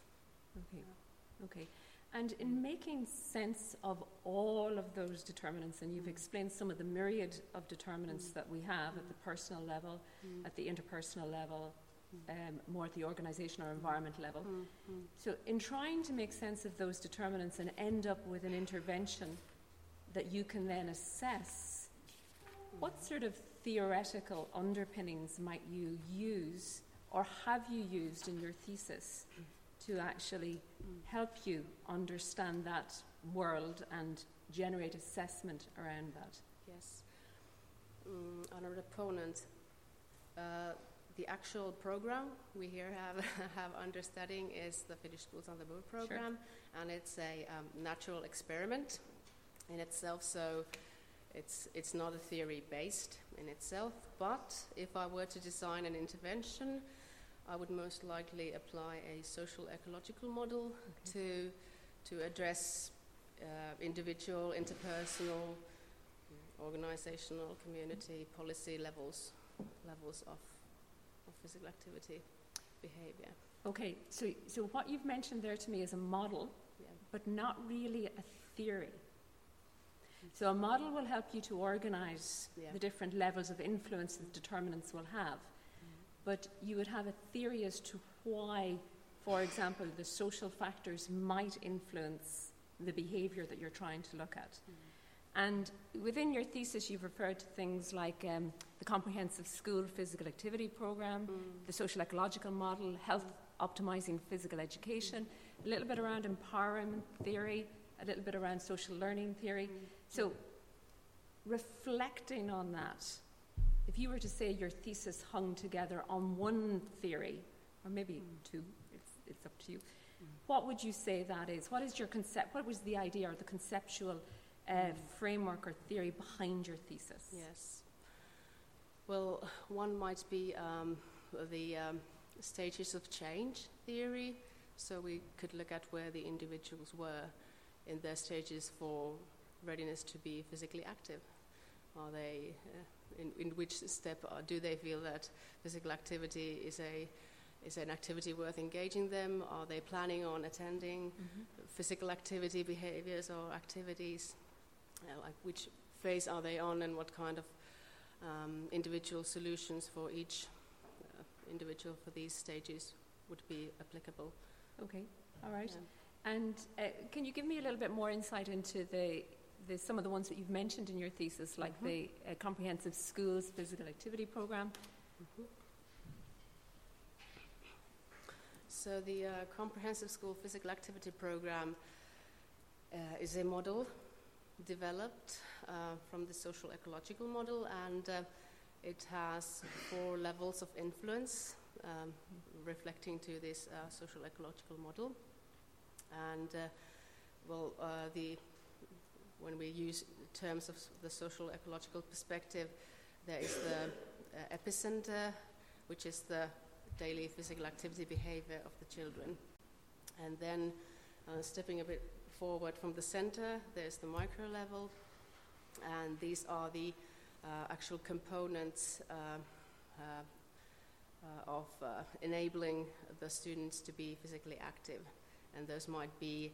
Okay. And in making sense of all of those determinants, and you've explained some of the myriad of determinants that we have at the personal level, at the interpersonal level, more at the organisation or environment level. So in trying to make sense of those determinants and end up with an intervention that you can then assess, what sort of theoretical underpinnings might you use, or have you used in your thesis, to actually help you understand that world and generate assessment around that? Yes. Another opponent, the actual program we here have understudying is the Finnish Schools on the Move program, and it's a natural experiment in itself, so it's not a theory based in itself, but if I were to design an intervention, I would most likely apply a social ecological model to address individual, interpersonal, organizational, community, policy levels of physical activity behavior. Okay, so what you've mentioned there to me is a model, but not really a theory. So a model will help you to organize the different levels of influence that determinants will have. But you would have a theory as to why, for example, the social factors might influence the behaviour that you're trying to look at. And within your thesis, you've referred to things like the comprehensive school physical activity programme, the social ecological model, health optimising physical education, a little bit around empowerment theory, a little bit around social learning theory. So reflecting on that, if you were to say your thesis hung together on one theory, or maybe two, it's up to you, what would you say that is? What is your what was the idea or the conceptual framework or theory behind your thesis? Yes. Well, one might be the stages of change theory. So we could look at where the individuals were in their stages for readiness to be physically active. Are they in which step do they feel that physical activity is an activity worth engaging them? Are they planning on attending physical activity behaviors or activities? Like which phase are they on, and what kind of individual solutions for each individual for these stages would be applicable? Okay, all right. Yeah. And can you give me a little bit more insight into some of the ones that you've mentioned in your thesis, like the comprehensive schools physical activity program? So the comprehensive school physical activity program is a model developed from the social ecological model, and it has 4 levels of influence reflecting to this social ecological model. And when we use terms of the social ecological perspective, there is the epicenter, which is the daily physical activity behavior of the children. And then stepping a bit forward from the center, there's the micro level, and these are the actual components of enabling the students to be physically active. And those might be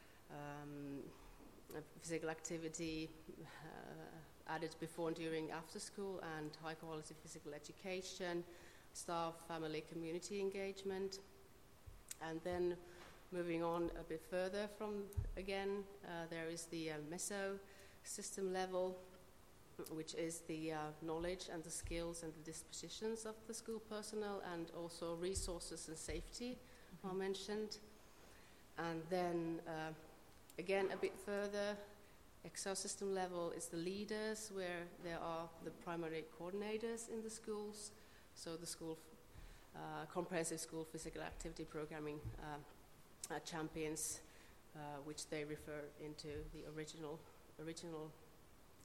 physical activity added before and during after school, and high quality physical education, staff, family, community engagement. And then moving on a bit further from, again, there is the meso system level, which is the knowledge and the skills and the dispositions of the school personnel, and also resources and safety are mentioned. And then again, a bit further, exosystem level is the leaders, where there are the primary coordinators in the schools. So the school, comprehensive school physical activity programming champions, which they refer into the original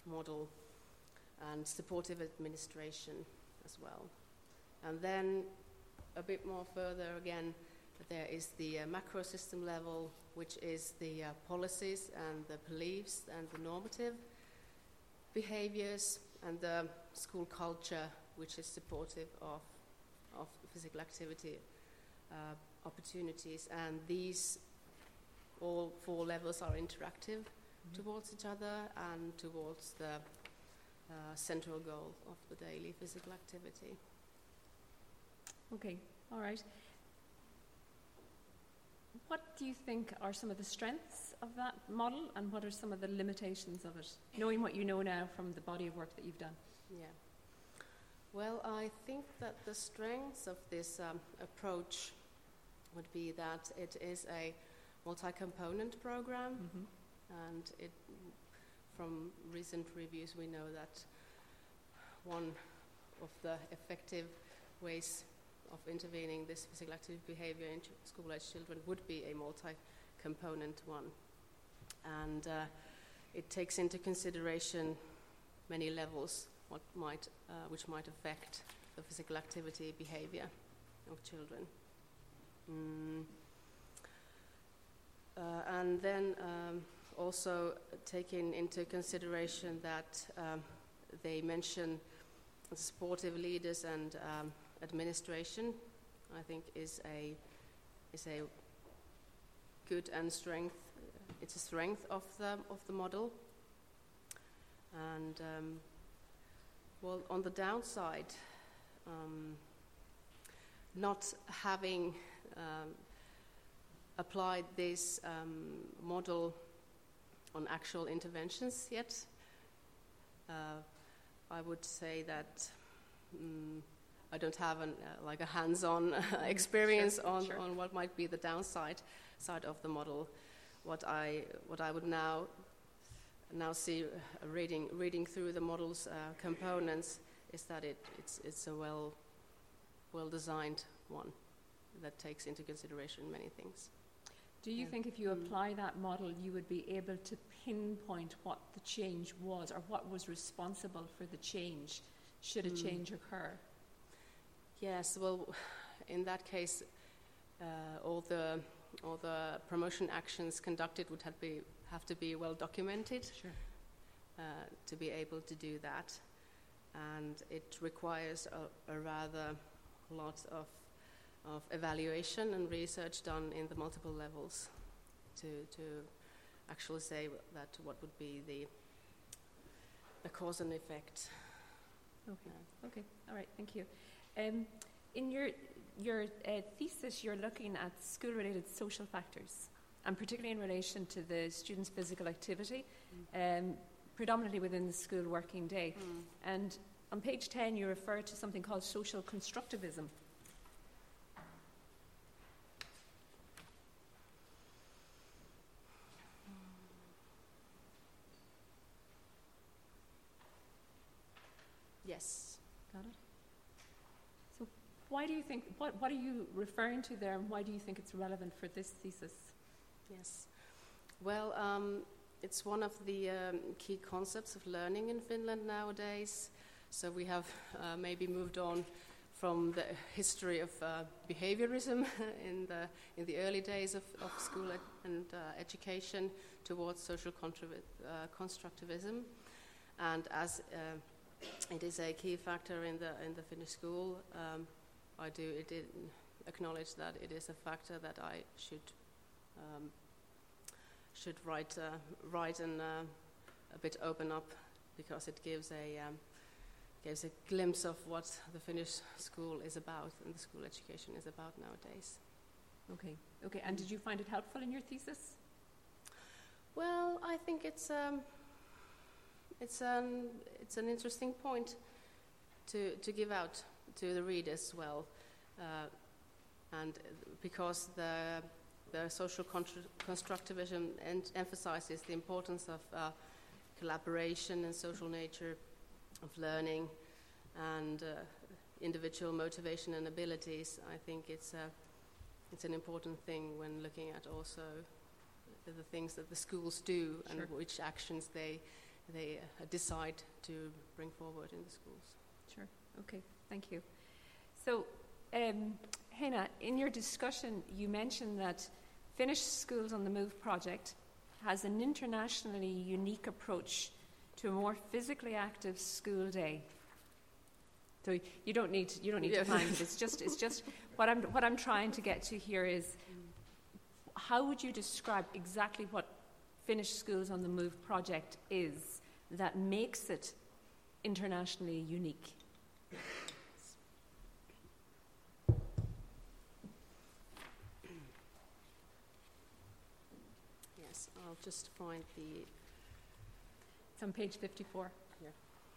model, and supportive administration as well. And then a bit more further again, there is the macro system level, which is the policies and the beliefs and the normative behaviors, and the school culture, which is supportive of physical activity opportunities. And these all 4 levels are interactive towards each other and towards the central goal of the daily physical activity. Okay, all right. What do you think are some of the strengths of that model, and what are some of the limitations of it, knowing what you know now from the body of work that you've done? Yeah. Well, I think that the strengths of this approach would be that it is a multi-component program, and from recent reviews we know that one of the effective ways of intervening this physical activity behavior in school-age children would be a multi-component one. And it takes into consideration many levels which might affect the physical activity behavior of children. And then also taking into consideration that they mention supportive leaders and administration, I think is a good and strength. It's a strength of the model. And well, on the downside, not having applied this model on actual interventions yet, I would say that I don't have a hands-on experience on what might be the downside of the model. What I would now see reading through the model's components is that it's a well designed one that takes into consideration many things. Do you think if you apply that model, you would be able to pinpoint what the change was, or what was responsible for the change, should a change occur? Yes, well, in that case, all the promotion actions conducted would have to be well documented. Sure. To be able to do that, and it requires a rather lot of evaluation and research done in the multiple levels to actually say that what would be the cause and effect. Okay, all right, thank you. In your thesis, you're looking at school-related social factors, and particularly in relation to the students' physical activity, predominantly within the school working day. And on page 10, you refer to something called social constructivism. Yes. Got it? So why do you think, what are you referring to there, and why do you think it's relevant for this thesis? Yes. Well, it's one of the key concepts of learning in Finland nowadays. So we have maybe moved on from the history of behaviorism in the early days of school and education towards social constructivism, and as it is a key factor in the Finnish school, I do acknowledge that it is a factor that I should write and a bit open up, because it gives a glimpse of what the Finnish school is about and the school education is about nowadays. Okay. And did you find it helpful in your thesis? Well, I think it's an interesting point to give out to the readers as well, and because the social constructivism emphasizes the importance of collaboration and social nature of learning and individual motivation and abilities. I think it's an important thing when looking at also the things that the schools do and which actions they decide to bring forward in the schools. Sure. Okay. Thank you. So, Hena, in your discussion, you mentioned that Finnish Schools on the Move project has an internationally unique approach to a more physically active school day. So you don't need to find it. It's just what I'm trying to get to here is, how would you describe exactly what Finnish Schools on the Move project is that makes it internationally unique? Yes, I'll just find the... It's on page 54. Here.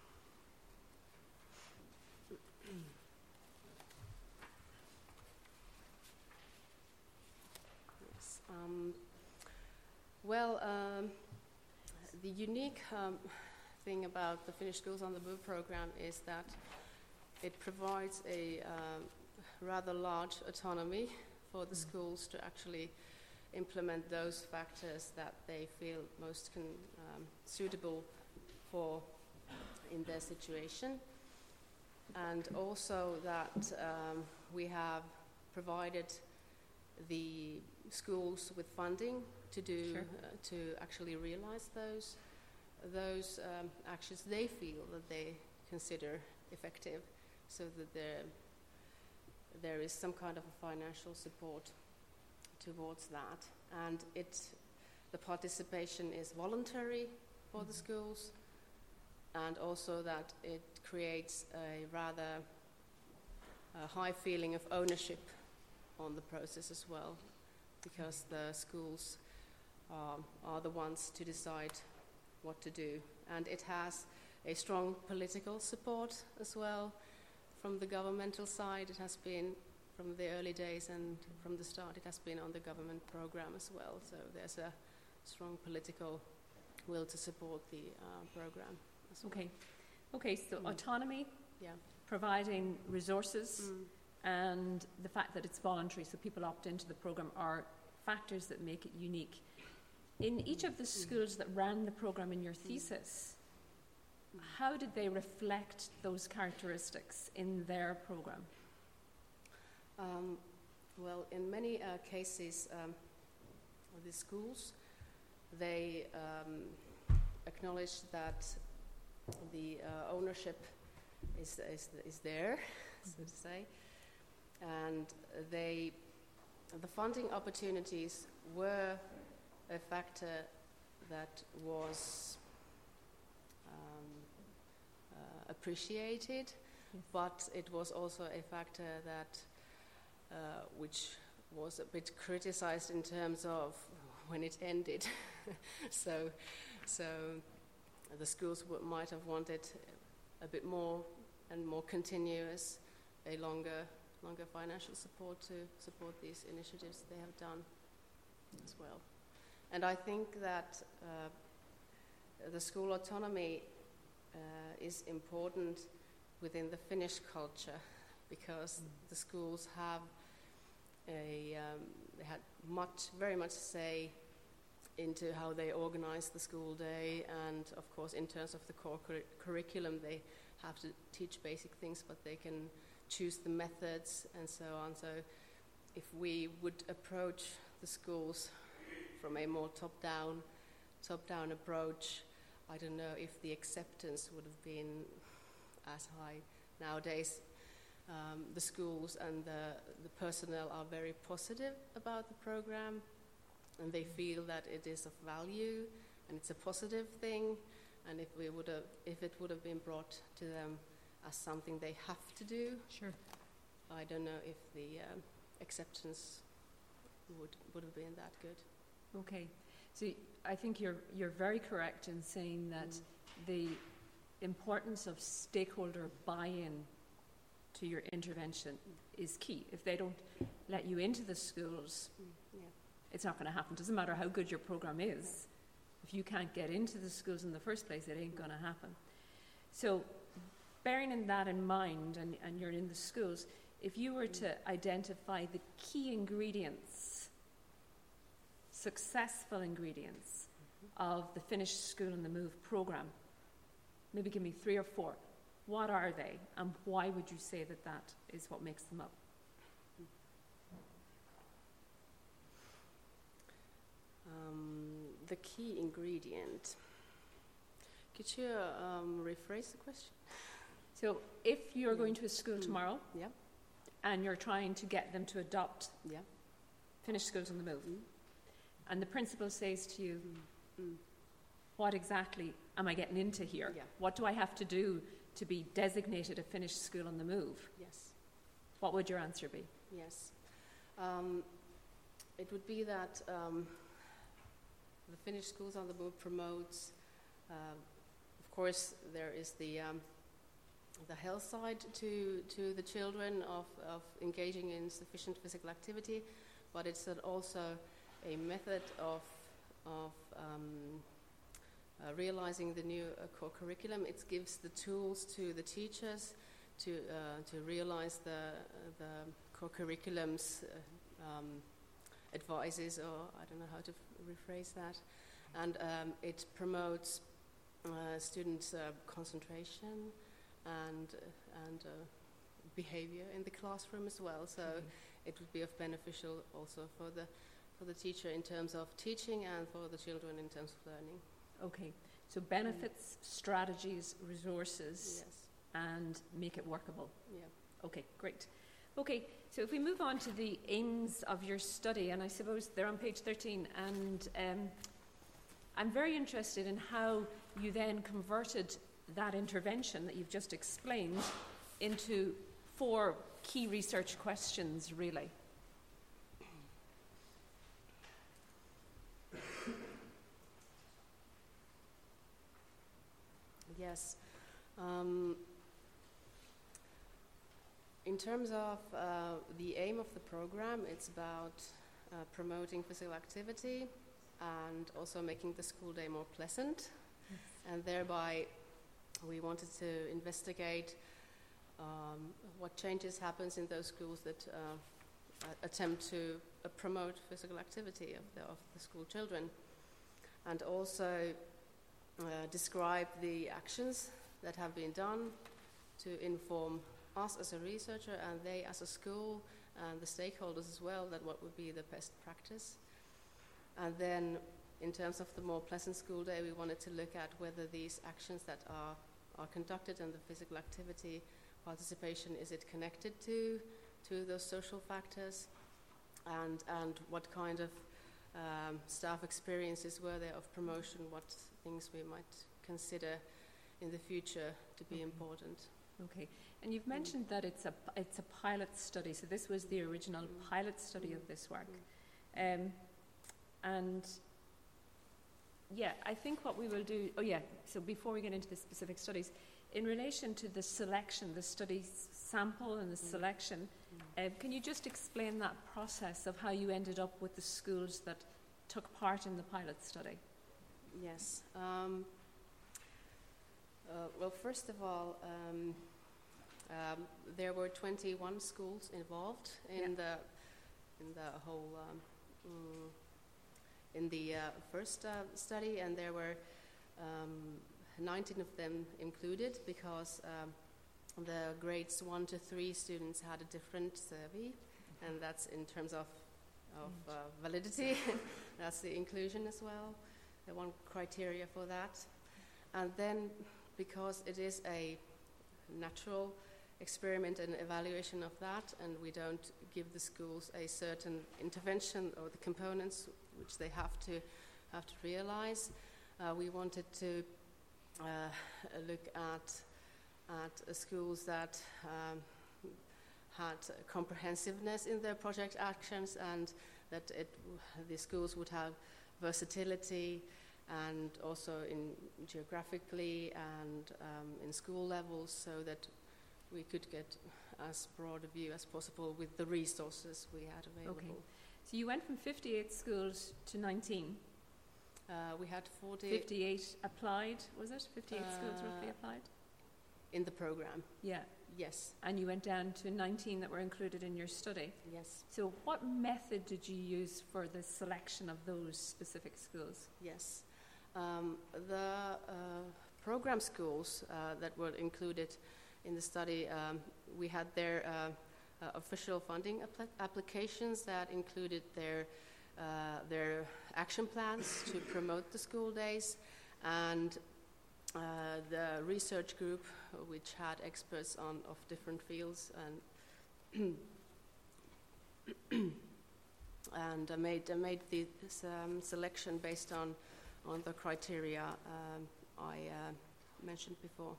Yes. The unique thing about the Finnish Schools on the Move program is that it provides a rather large autonomy for the schools to actually implement those factors that they feel most suitable for in their situation. And also that we have provided the schools with funding to do to actually realize those actions they feel that they consider effective, so that there is some kind of a financial support towards that. And the participation is voluntary for the schools, and also that it creates a rather high feeling of ownership on the process as well, because the schools are the ones to decide what to do. And it has a strong political support as well from the governmental side. It has been from the early days, and from the start it has been on the government program as well. So there's a strong political will to support the program as well. Okay, so autonomy, providing resources, and the fact that it's voluntary, so people opt into the program, are factors that make it unique. In each of the schools that ran the program in your thesis, how did they reflect those characteristics in their program? Well, in many cases, the schools, they acknowledge that the ownership is there, so to say, and the funding opportunities were a factor that was appreciated, but it was also a factor that which was a bit criticized in terms of when it ended. so the schools might have wanted a bit more and more continuous, a longer financial support to support these initiatives they have done as well. And I think that the school autonomy is important within the Finnish culture, because the schools have they had very much say into how they organize the school day, and of course in terms of the core curriculum they have to teach basic things, but they can choose the methods and so on. So if we would approach the schools from a more top-down approach, I don't know if the acceptance would have been as high. Nowadays, the schools and the personnel are very positive about the program, and they feel that it is of value and it's a positive thing. And if it would have been brought to them as something they have to do, I don't know if the acceptance would have been that good. Okay, so I think you're very correct in saying that the importance of stakeholder buy-in to your intervention is key. If they don't let you into the schools, it's not going to happen. Doesn't matter how good your program is. If you can't get into the schools in the first place, it ain't going to happen. So bearing that in mind, and you're in the schools, if you were to identify the key ingredients, successful ingredients, of the Finish School on the Move program? Maybe give me 3 or 4. What are they, and why would you say that that is what makes them up? The key ingredient. Could you rephrase the question? So if you're going to a school tomorrow Yeah. and you're trying to get them to adopt Yeah. Finish Schools on the Move, and the principal says to you, what exactly am I getting into here? Yeah. What do I have to do to be designated a Finnish School on the Move? Yes. What would your answer be? Yes. It would be that the Finnish Schools on the Move promotes, of course, there is the health side to the children of engaging in sufficient physical activity, but it's also a method of realizing the new core curriculum. It gives the tools to the teachers to realize the core curriculum's advices, or I don't know how to rephrase that, and it promotes students' concentration and behavior in the classroom as well. So it would be of beneficial also for the teacher in terms of teaching and for the children in terms of learning. Okay, so benefits, strategies, resources, Yes. and make it workable. Yeah. Okay, great. Okay, so if we move on to the aims of your study, and I suppose they're on page 13, and I'm very interested in how you then converted that intervention that you've just explained into 4 key research questions, really. Yes. In terms of the aim of the program, it's about promoting physical activity and also making the school day more pleasant. Yes. And thereby we wanted to investigate what changes happens in those schools that attempt to promote physical activity of the school children, and also describe the actions that have been done to inform us as a researcher and they as a school and the stakeholders as well, that what would be the best practice. And then in terms of the more pleasant school day, we wanted to look at whether these actions that are conducted and the physical activity participation, is it connected to those social factors, and what kind of staff experiences were there of promotion, what things we might consider in the future to be important. Okay, and you've mentioned that it's a pilot study, so this was the original pilot study of this work. And yeah, I think what we will do, so before we get into the specific studies, in relation to the selection, the study sample and the selection, can you just explain that process of how you ended up with the schools that took part in the pilot study? Yes. Well, first of all, there were 21 schools involved in the whole in the first study, and there were 19 of them included because the grades 1 to 3 students had a different survey, and that's in terms of validity. That's the inclusion as well, the one criteria for that. And then, because it is a natural experiment and evaluation of that, and we don't give the schools a certain intervention or the components which they have to realize, we wanted to look at schools that had comprehensiveness in their project actions, and that the schools would have versatility, and also in geographically and in school levels, so that we could get as broad a view as possible with the resources we had available. Okay. So you went from 58 schools to 19. We had 58 applied, was it? 58 schools roughly applied? In the program. Yeah. Yes. And you went down to 19 that were included in your study. Yes. So what method did you use for the selection of those specific schools? Yes. The program schools that were included in the study, we had their official funding applications that included their action plans to promote the school days, and the research group, which had experts of different fields, and made the selection based on the criteria I mentioned before.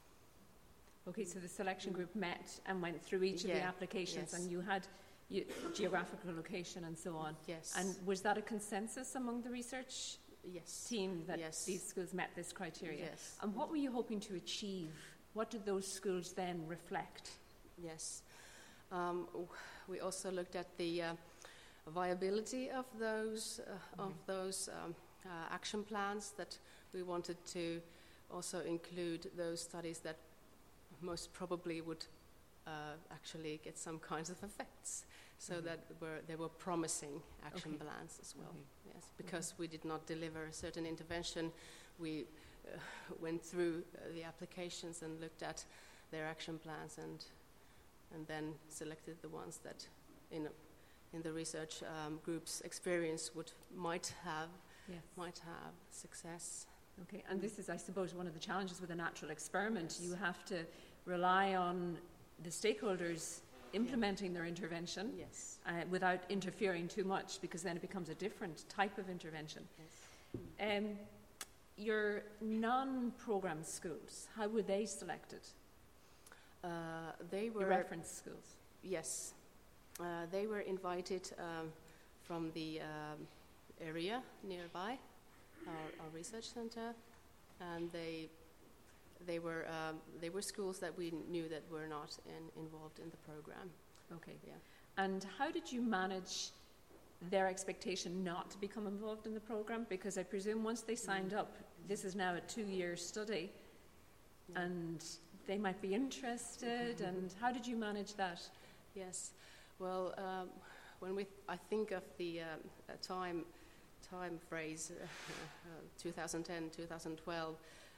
Okay, so the selection group met and went through each of the applications, yes. and you had geographical location and so on. Yes. And was that a consensus among the research team that these schools met this criteria? Yes. And what were you hoping to achieve? What did those schools then reflect? Yes. We also looked at the viability of those action plans, that we wanted to also include those studies that most probably would actually get some kinds of effects, so that they were promising action plans as well. Yes, because we did not deliver a certain intervention, we went through the applications and looked at their action plans, and then selected the ones that in the research group's experience might have success. Okay, and this is, I suppose, one of the challenges with a natural experiment. Yes. You have to rely on the stakeholders implementing their intervention without interfering too much, because then it becomes a different type of intervention. Yes. Your non-program schools, how were they selected? They were your reference schools. Yes, they were invited from the area nearby, our research center, and they were schools that we knew that were not involved in the program. Okay. Yeah. And how did you manage their expectation not to become involved in the program? Because I presume once they signed up, this is now a 2-year study, and they might be interested. And how did you manage that? Yes. Well, when I think of the time phrase, 2010, 2012,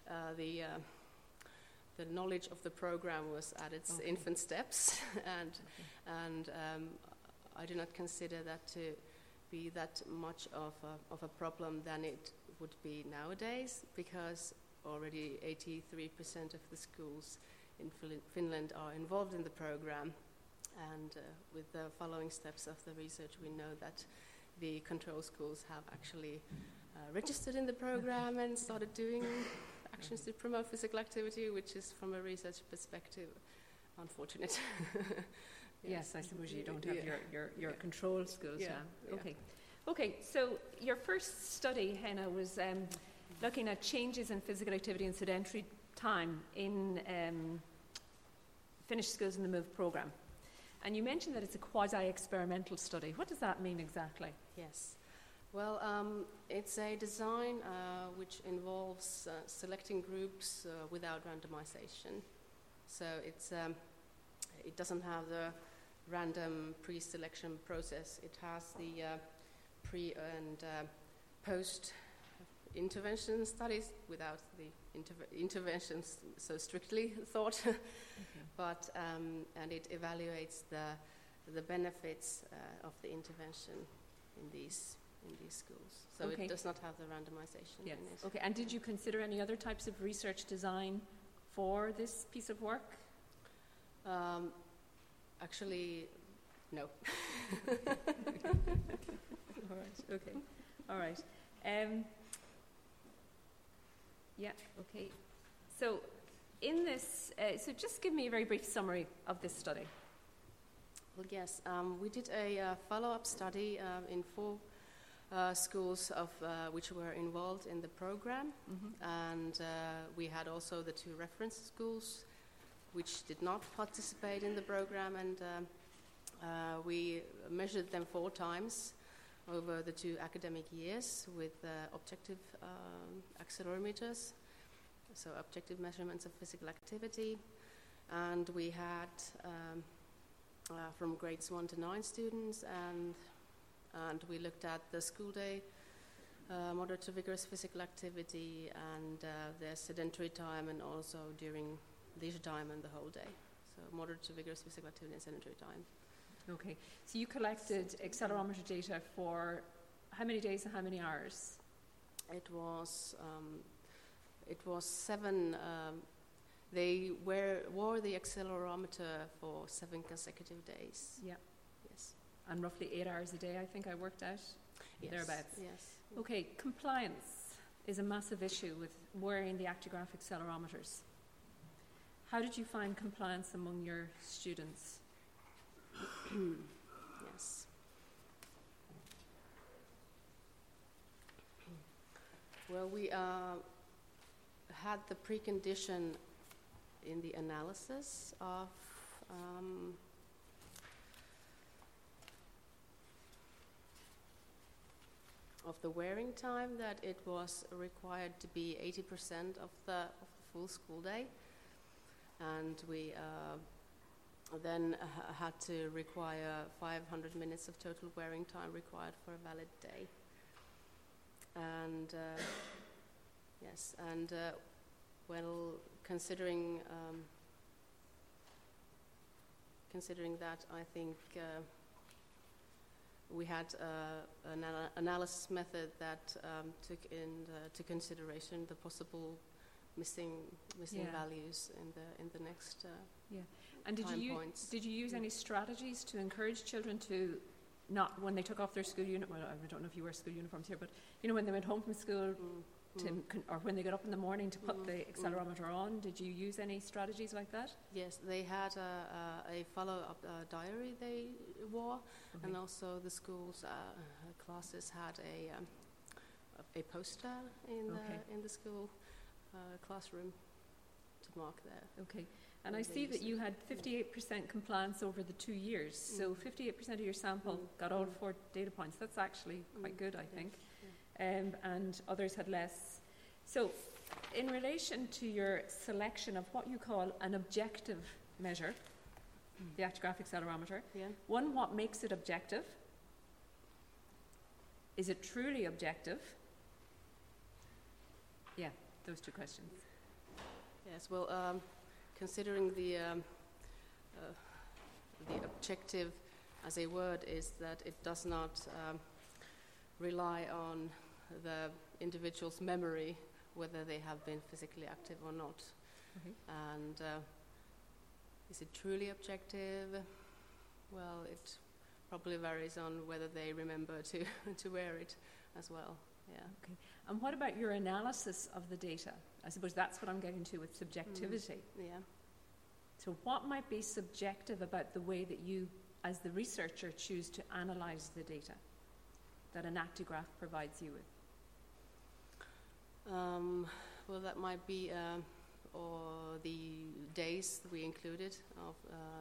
the knowledge of the program was at its infant steps, and I do not consider that to be that much of a problem than it would be nowadays, because already 83% of the schools in Finland are involved in the program, and with the following steps of the research, we know that the control schools have actually registered in the program and started doing actions to promote physical activity, which is, from a research perspective, unfortunate. Yes, I suppose you don't have your control schools now. Okay, so your first study, Henna, was looking at changes in physical activity and sedentary time in Finnish schools in the MOVE programme. And you mentioned that it's a quasi-experimental study. What does that mean exactly? Yes. Well, it's a design which involves selecting groups without randomization. So it doesn't have the random pre-selection process. It has the pre- and post-intervention studies without the interventions so strictly thought. But and it evaluates the benefits of the intervention in these schools. So it does not have the randomization in it. Okay, and did you consider any other types of research design for this piece of work? Actually, no. All right. So in this, so just give me a very brief summary of this study. Well, yes, we did a follow-up study in 4 schools which were involved in the program, and we had also the 2 reference schools which did not participate in the program, and we measured them 4 times over the 2 academic years with objective accelerometers, so objective measurements of physical activity, and we had from grades 1 to 9 students, and we looked at the school day moderate to vigorous physical activity, and there's sedentary time, and also during leisure time and the whole day. So moderate to vigorous physical activity and sedentary time. Okay, so you collected accelerometer data for how many days and how many hours? It was 7. They wore the accelerometer for 7 consecutive days. Yeah. Yes. And roughly 8 hours a day, I think I worked out. Yes. Thereabouts. Yes. Okay, compliance is a massive issue with wearing the actigraph accelerometers. How did you find compliance among your students? Yes. Well, we had the precondition in the analysis of the wearing time that it was required to be 80% of the full school day, and we then had to require 500 minutes of total wearing time required for a valid day. And yes, and well, considering that, I think we had an analysis method that took into consideration the possible missing values in the next And did you use any strategies to encourage children to not, when they took off their school uniform, well, I don't know if you wear school uniforms here, but when they went home from school or when they got up in the morning to put the accelerometer on, did you use any strategies like that? Yes, they had a follow-up diary they wore, and also the schools classes had a poster in the school classroom to mark there. Okay. And I see that you had 58% compliance over the 2 years. So 58% of your sample got all 4 data points. That's actually quite good, I think. And others had less. So in relation to your selection of what you call an objective measure, the actigraph accelerometer, one, what makes it objective? Is it truly objective? Yeah, those 2 questions. Yes, well, considering the objective as a word is that it does not rely on the individual's memory, whether they have been physically active or not. And is it truly objective? Well, it probably varies on whether they remember to wear it as well. Yeah. Okay. And what about your analysis of the data? I suppose that's what I'm getting to with subjectivity. Yeah. So what might be subjective about the way that you, as the researcher, choose to analyse the data that an actigraph provides you with? Well, that might be or the days we included of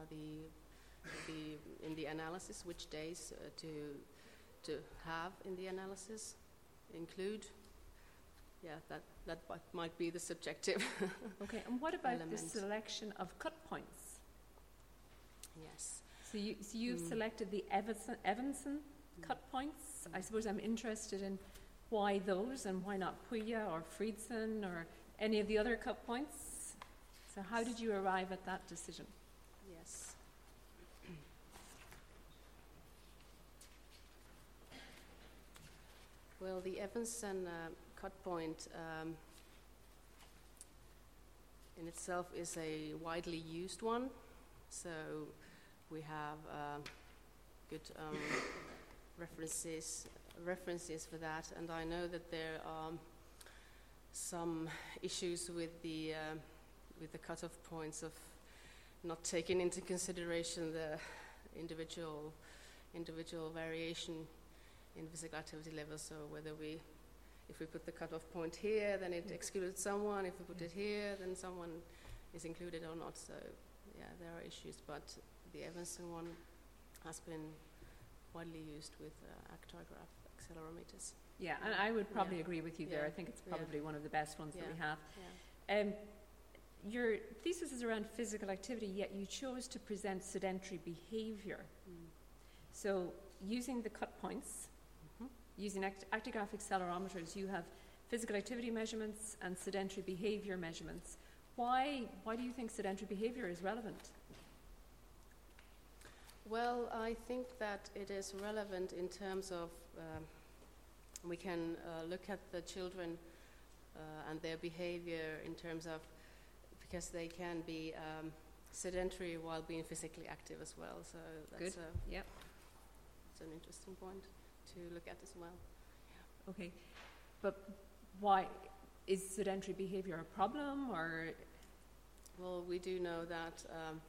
in the analysis, which days to have in the analysis include. Yeah, that might be the subjective. Okay, and what about the selection of cut points? Yes. So you've selected the Evanson cut points. I suppose I'm interested in why those and why not Puya or Friedson or any of the other cut points. So how did you arrive at that decision? Yes. Well, the Evanson cut point in itself is a widely used one, so we have good references for that, and I know that there are some issues with the cutoff points of not taking into consideration the individual variation in physical activity levels. So whether if we put the cutoff point here, then it excludes someone. If we put it here, then someone is included or not. So yeah, there are issues, but the Evanson one has been widely used with actigraph accelerometers. Yeah, and I would probably agree with you there. I think it's probably one of the best ones that we have. Yeah. Your thesis is around physical activity, yet you chose to present sedentary behaviour. So using the cut points, using actigraphic accelerometers, you have physical activity measurements and sedentary behaviour measurements. Why do you think sedentary behaviour is relevant? Well, I think that it is relevant in terms of we can look at the children and their behavior in terms of, because they can be sedentary while being physically active as well. So that's it's an interesting point to look at as well. Yeah. Okay, but why is sedentary behaviour a problem, or? Well, we do know that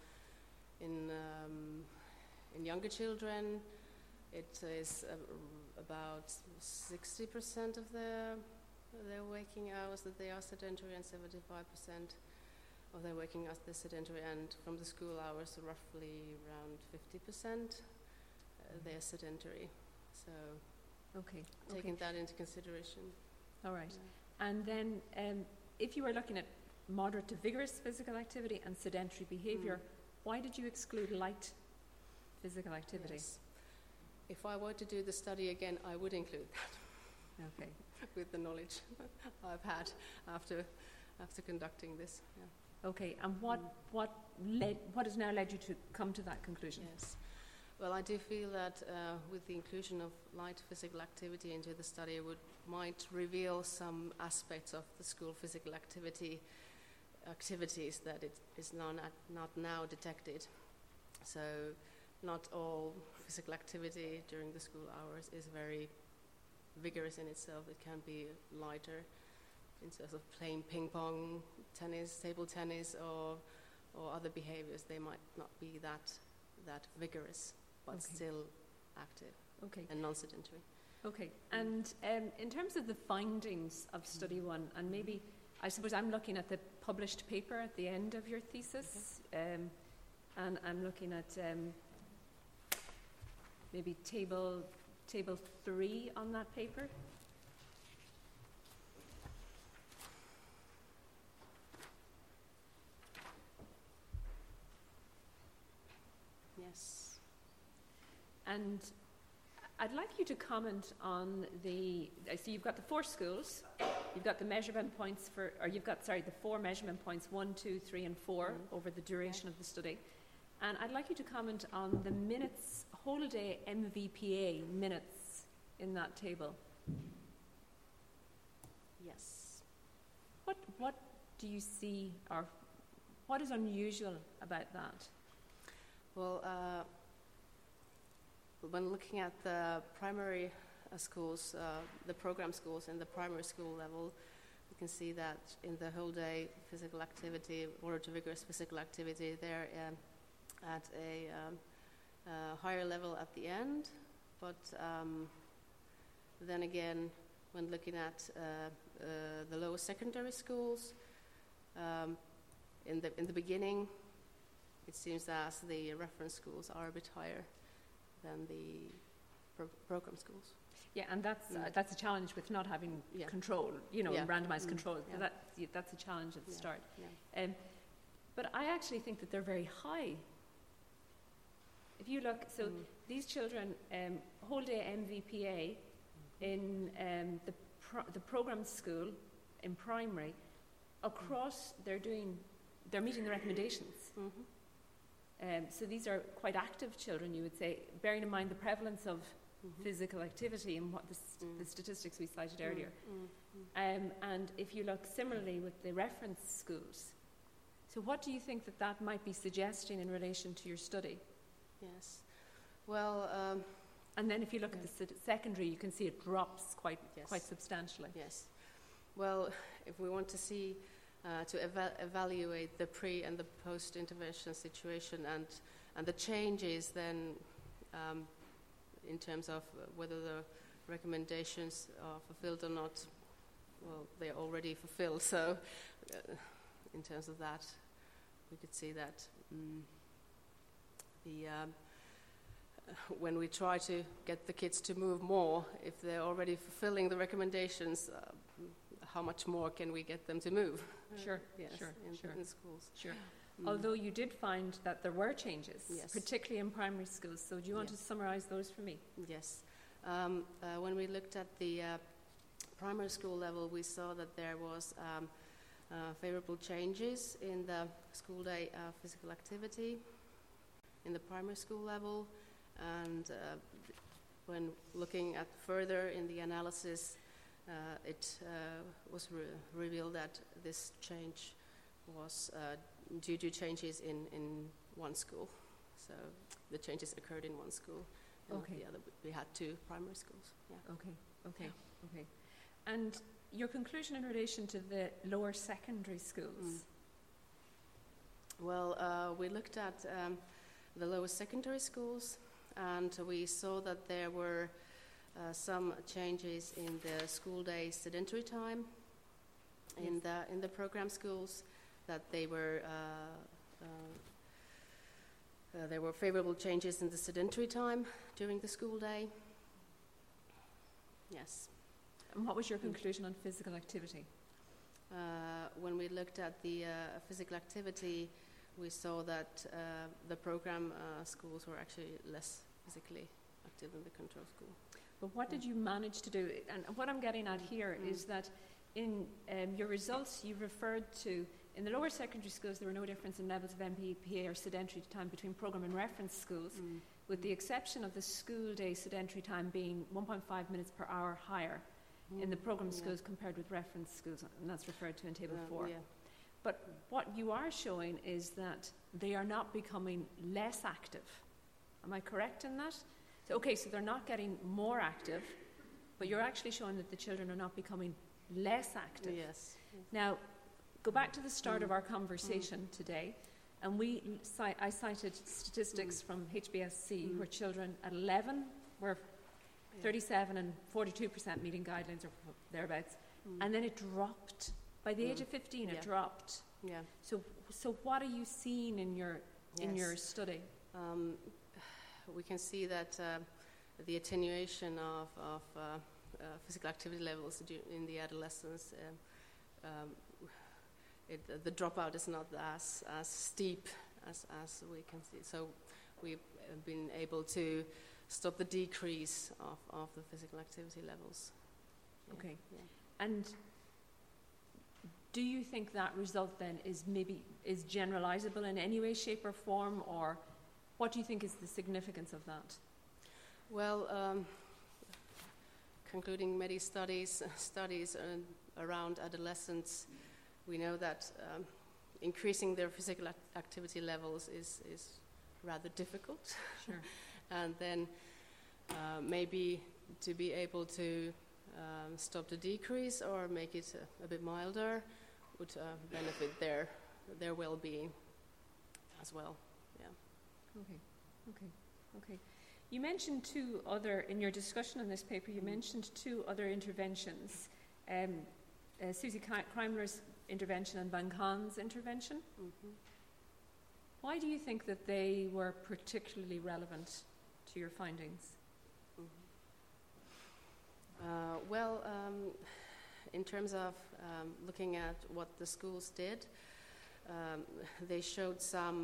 in younger children, it is about 60% of their waking hours that they are sedentary, and 75% of their waking hours they're sedentary, and from the school hours, roughly around 50% they're sedentary. So, taking that into consideration. All right. Yeah. And then, if you were looking at moderate to vigorous physical activity and sedentary behaviour, why did you exclude light physical activity? Yes. If I were to do the study again, I would include that. Okay. With the knowledge I've had after conducting this. Yeah. Okay. And what has now led you to come to that conclusion? Yes. Well, I do feel that with the inclusion of light physical activity into the study, it might reveal some aspects of the school physical activities that it is not now detected. So not all physical activity during the school hours is very vigorous in itself. It can be lighter in terms of playing ping pong, tennis, table tennis, or other behaviors. They might not be that vigorous, but still active and non-sedentary. Okay, and in terms of the findings of Study 1, and maybe, I suppose I'm looking at the published paper at the end of your thesis, and I'm looking at maybe table 3 on that paper. Yes. And I'd like you to comment on I see you've got the 4 schools, you've got the measurement points the 4 measurement points, 1, 2, 3 and 4 over the duration of the study. And I'd like you to comment on the minutes, whole day MVPA minutes in that table. Yes. What do you see, or what is unusual about that? Well, when looking at the primary schools, the program schools in the primary school level, you can see that in the whole day physical activity, moderate to vigorous physical activity, they're at a higher level at the end. But then again, when looking at the lower secondary schools, in the beginning, it seems as the reference schools are a bit higher than the program schools. Yeah, and that's a challenge with not having control, randomized control. Yeah. That's a challenge at the start. Yeah. But I actually think that they're very high. If you look, these children, whole day MVPA in the program school in primary, across they're meeting the recommendations. So these are quite active children, you would say, bearing in mind the prevalence of physical activity and what the statistics we cited earlier. And if you look similarly with the reference schools, so what do you think that might be suggesting in relation to your study? Yes. Well, and then if you look at the secondary, you can see it drops quite substantially. Yes. Well, if we want to see to evaluate the pre and the post-intervention situation and the changes then in terms of whether the recommendations are fulfilled or not, well, they're already fulfilled. So in terms of that, we could see that when we try to get the kids to move more, if they're already fulfilling the recommendations, how much more can we get them to move? Sure, yes, sure, in schools. Sure. Although you did find that there were changes, yes, particularly in primary schools. So do you want to summarise those for me? Yes. When we looked at the primary school level, we saw that there was favorable changes in the school day physical activity in the primary school level, and when looking at further in the analysis, it was revealed that this change was due to changes in one school. So the changes occurred in one school. Okay. The other, we had 2 primary schools. Yeah. Okay. And your conclusion in relation to the lower secondary schools? Well, we looked at the lower secondary schools, and we saw that there were some changes in the school day sedentary time in the program schools. That there were favorable changes in the sedentary time during the school day. Yes. And what was your conclusion on physical activity? When we looked at the physical activity, we saw that the program schools were actually less physically active than the control school. But what did you manage to do? And what I'm getting at here is that in your results you referred to, in the lower secondary schools there were no difference in levels of MPPA or sedentary time between program and reference schools, with the exception of the school day sedentary time being 1.5 minutes per hour higher in the program schools compared with reference schools, and that's referred to in Table 4. Yeah. But what you are showing is that they are not becoming less active. Am I correct in that? So they're not getting more active, but you're actually showing that the children are not becoming less active. Yes. Now, go back to the start of our conversation today, and I cited statistics from HBSC where children at 11 were 37 and 42% meeting guidelines or thereabouts, and then it dropped. By the age of 15, it dropped. Yeah. So what are you seeing in your study? We can see that the attenuation of physical activity levels in the adolescence, the dropout is not as steep as we can see. So we've been able to stop the decrease of the physical activity levels. Yeah. Okay. Yeah. And do you think that result then is generalizable in any way, shape or form, or what do you think is the significance of that? Well, concluding many studies around adolescents, we know that increasing their physical activity levels is rather difficult. Sure. And then maybe to be able to stop the decrease or make it a bit milder would benefit their well-being as well. Yeah. Okay. You mentioned 2 other, in your discussion on this paper, you mentioned 2 other interventions, Susie Kreimler's intervention and Van Kahn's intervention. Why do you think that they were particularly relevant to your findings? Well, in terms of looking at what the schools did, they showed some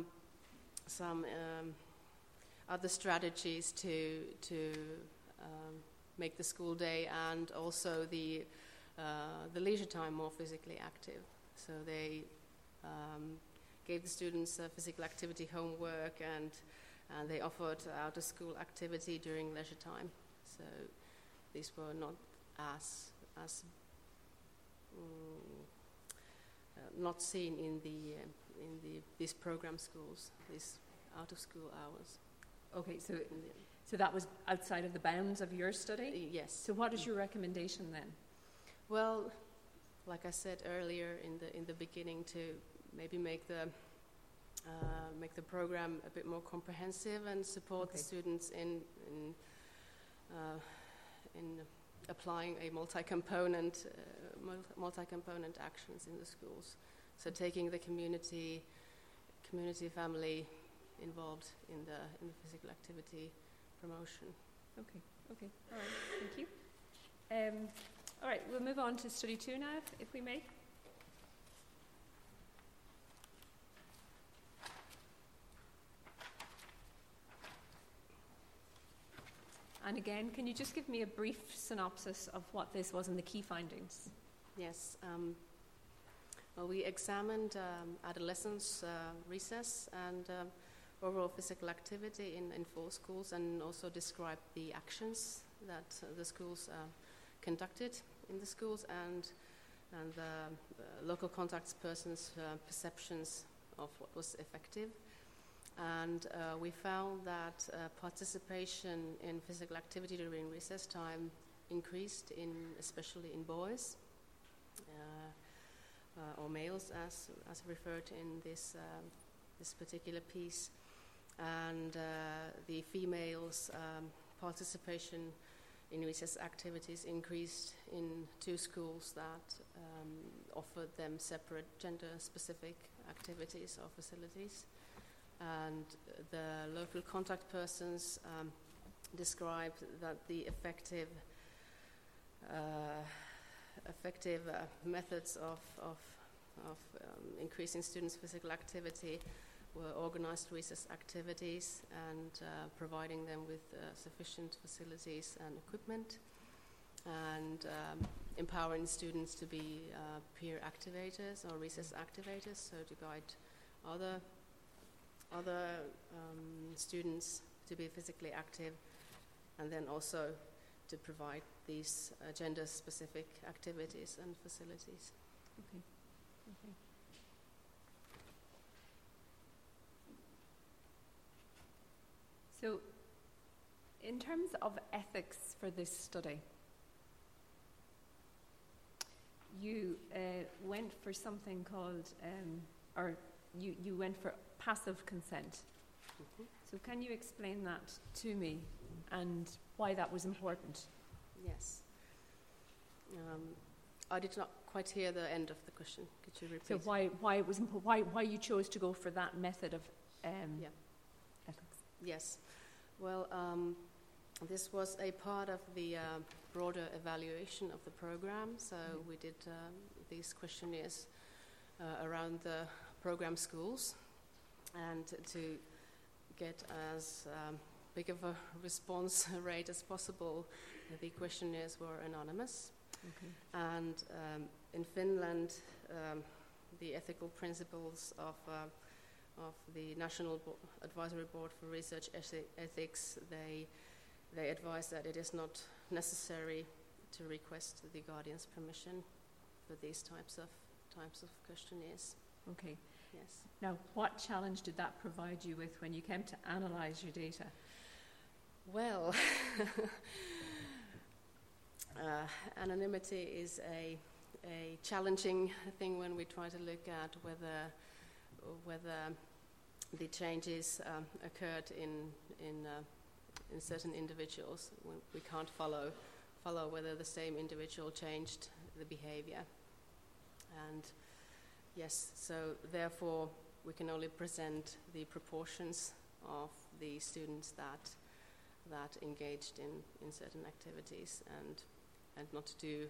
other strategies to make the school day and also the leisure time more physically active. So they gave the students physical activity homework and they offered out-of-school activity during leisure time. So these were not as not seen in these program schools, these out-of-school hours. Okay, so that was outside of the bounds of your study? Yes. So what is your recommendation then? Well, like I said earlier in the beginning, to maybe make the program a bit more comprehensive and support the students in applying a multi-component actions in the schools. So taking the community family involved in the physical activity promotion. Okay. All right. Thank you. All right. We'll move on to study 2 now, if we may. And again, can you just give me a brief synopsis of what this was and the key findings? Yes. Well, we examined adolescents' recess and overall physical activity in 4 schools, and also described the actions that the schools conducted in the schools, and the local contacts persons' perceptions of what was effective. And we found that participation in physical activity during recess time increased, especially in boys or males, as referred in this particular piece. And the females' participation in recess activities increased in 2 schools that offered them separate gender-specific activities or facilities. And the local contact persons described that the effective methods of increasing students' physical activity were organized recess activities and providing them with sufficient facilities and equipment, and empowering students to be peer activators or recess activators, so to guide other students to be physically active, and then also to provide these gender-specific activities and facilities. Okay. So, in terms of ethics for this study, you went for something called, you went for passive consent. Mm-hmm. So can you explain that to me and why that was important? Yes. I did not quite hear the end of the question. Could you repeat? So why you chose to go for that method of ethics? Yes. Well, this was a part of the broader evaluation of the program. So we did these questionnaires around the program schools, and to get as big of a response rate as possible, the questionnaires were anonymous. Okay. And in Finland, the ethical principles of the National Advisory Board for Research Ethics, they advise that it is not necessary to request the guardian's permission for these types of questionnaires. Okay. Yes. Now, what challenge did that provide you with when you came to analyse your data? Well, anonymity is a challenging thing when we try to look at whether the changes occurred in certain individuals. We can't follow whether the same individual changed the behavior. And yes, so therefore we can only present the proportions of the students that engaged in certain activities, and not do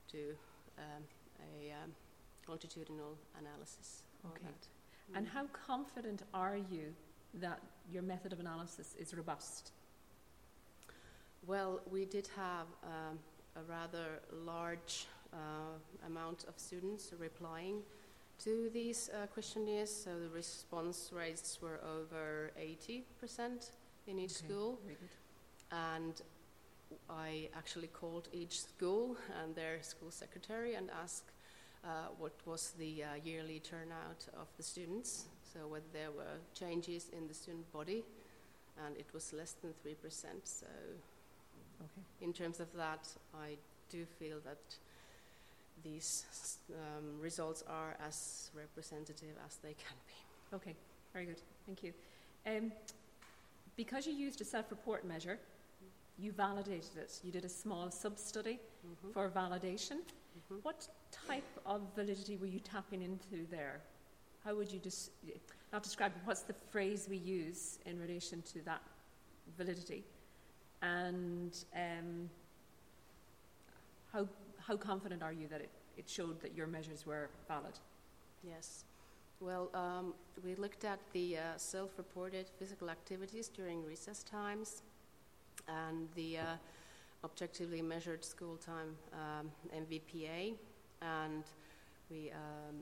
a longitudinal analysis of that. And how confident are you that your method of analysis is robust? Well, we did have a rather large amount of students replying to these questionnaires, so the response rates were over 80% in each school. Very good. And I actually called each school and their school secretary and asked what was the yearly turnout of the students, so whether there were changes in the student body, and it was less than 3%. So in terms of that, I do feel that these results are as representative as they can be. Okay, very good. Thank you. Because you used a self-report measure, you validated it. You did a small sub-study for validation. What type of validity were you tapping into there? How would you not describe it, what's the phrase we use in relation to that validity? And how confident are you that it showed that your measures were valid? Yes. Well, we looked at the self-reported physical activities during recess times, and the objectively measured school time MVPA, and we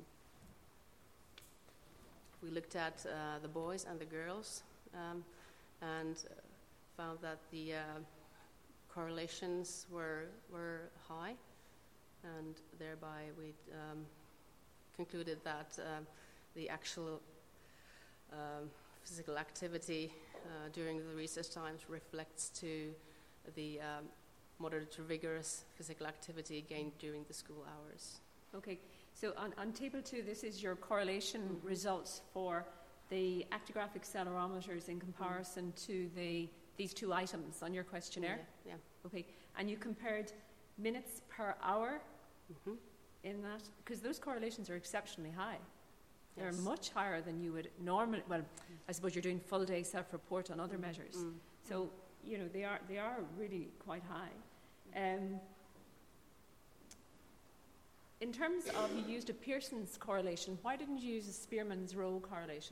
looked at the boys and the girls and found that the correlations were high, and thereby we concluded that the actual physical activity during the recess times reflects to the moderate to vigorous physical activity gained during the school hours. Okay, so on table 2, this is your correlation results for the actigraphic accelerometers in comparison to these 2 items on your questionnaire? Yeah. Okay, and you compared minutes per hour in that? Because those correlations are exceptionally high. They're much higher than you would normally, well, I suppose you're doing full day self-report on other measures. So, you know, they are really quite high. In terms of, you used a Pearson's correlation, why didn't you use a Spearman's row correlation?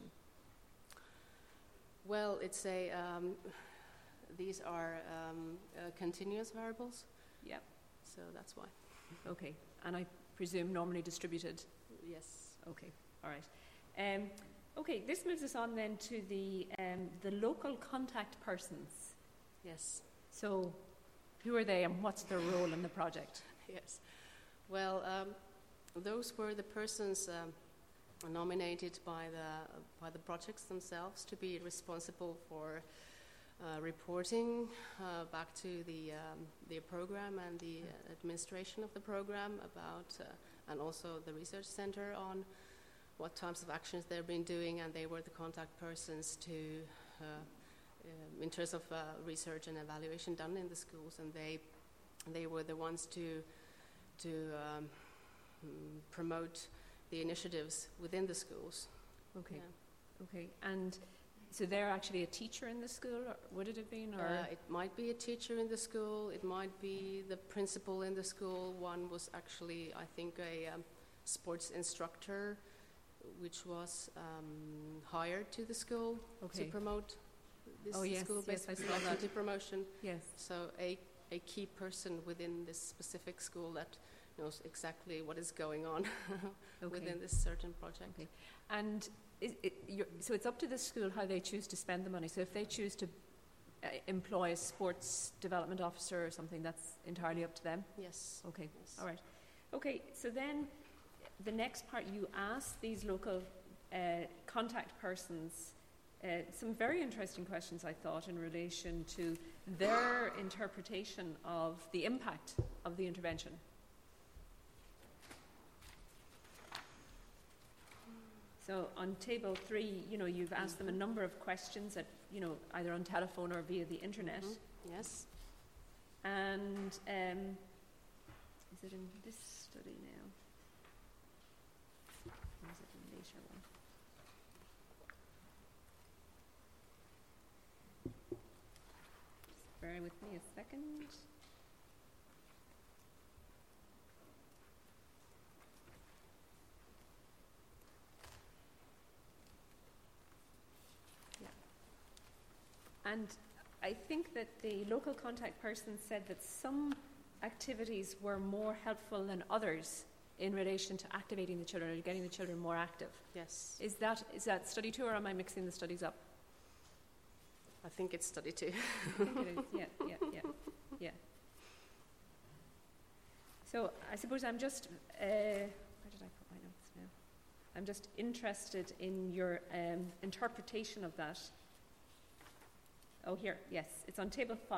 Well, it's these are continuous variables. Yep. So that's why. Okay, and I presume normally distributed? Yes. Okay, all right. Okay, this moves us on then to the local contact persons. Yes. So, who are they and what's their role in the project? Yes. Well, those were the persons nominated by the projects themselves to be responsible for reporting back to the program and the administration of the program about, and also the research center on what types of actions they've been doing, and they were the contact persons to in terms of research and evaluation done in the schools, and they were the ones to promote the initiatives within the schools. Okay. Yeah. Okay, and so they're actually a teacher in the school, or would it have been? Or it might be a teacher in the school, it might be the principal in the school. One was actually, I think, a sports instructor, which was hired to the school to promote this school-based physical activity promotion. Yes. So a key person within this specific school that knows exactly what is going on within this certain project. Okay. And so it's up to the school how they choose to spend the money. So if they choose to employ a sports development officer or something, that's entirely up to them? Yes. Okay, yes. All right. Okay, so then the next part, you ask these local contact persons some very interesting questions, I thought, in relation to their interpretation of the impact of the intervention. So on table 3, you've asked them a number of questions at, either on telephone or via the internet. Yes. And is it in this study now? Or is it a later one? Just bear with me a second. And I think that the local contact person said that some activities were more helpful than others in relation to activating the children or getting the children more active. Yes. Is that study 2, or am I mixing the studies up? I think it's study 2. I think it is, yeah. So I suppose I'm just, where did I put my notes now? I'm just interested in your interpretation of that. Oh, here, yes, it's on table 5.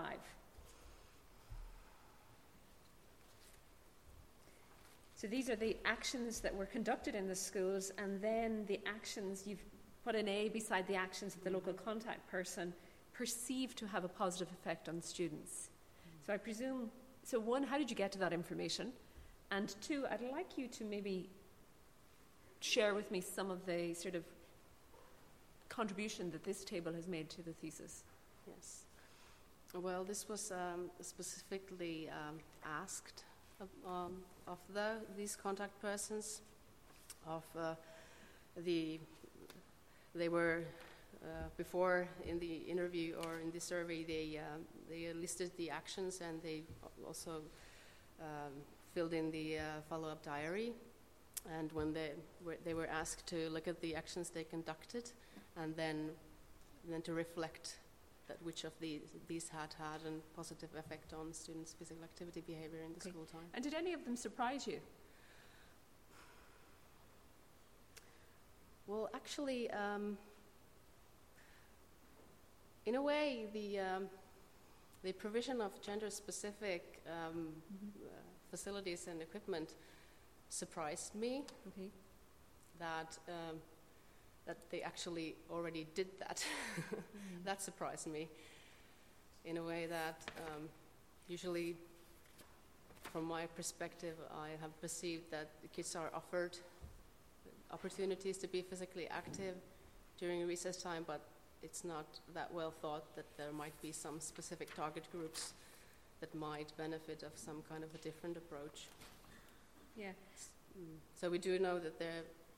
So these are the actions that were conducted in the schools, and then the actions, you've put an A beside the actions that the local contact person perceived to have a positive effect on students. So I presume, so 1, how did you get to that information? And 2, I'd like you to maybe share with me some of the sort of contribution that this table has made to the thesis. Yes. Well, this was specifically asked of these contact persons. They were before in the interview or in the survey, they listed the actions, and they also filled in the follow-up diary. And when they were asked to look at the actions they conducted, and then to reflect that which of these had a positive effect on students' physical activity behavior in the school time. And did any of them surprise you? Well, actually, in a way, the provision of gender-specific facilities and equipment surprised me. Okay. That they actually already did that. That surprised me in a way that usually, from my perspective, I have perceived that the kids are offered opportunities to be physically active during recess time, but it's not that well thought that there might be some specific target groups that might benefit of some kind of a different approach. Yeah. So we do know that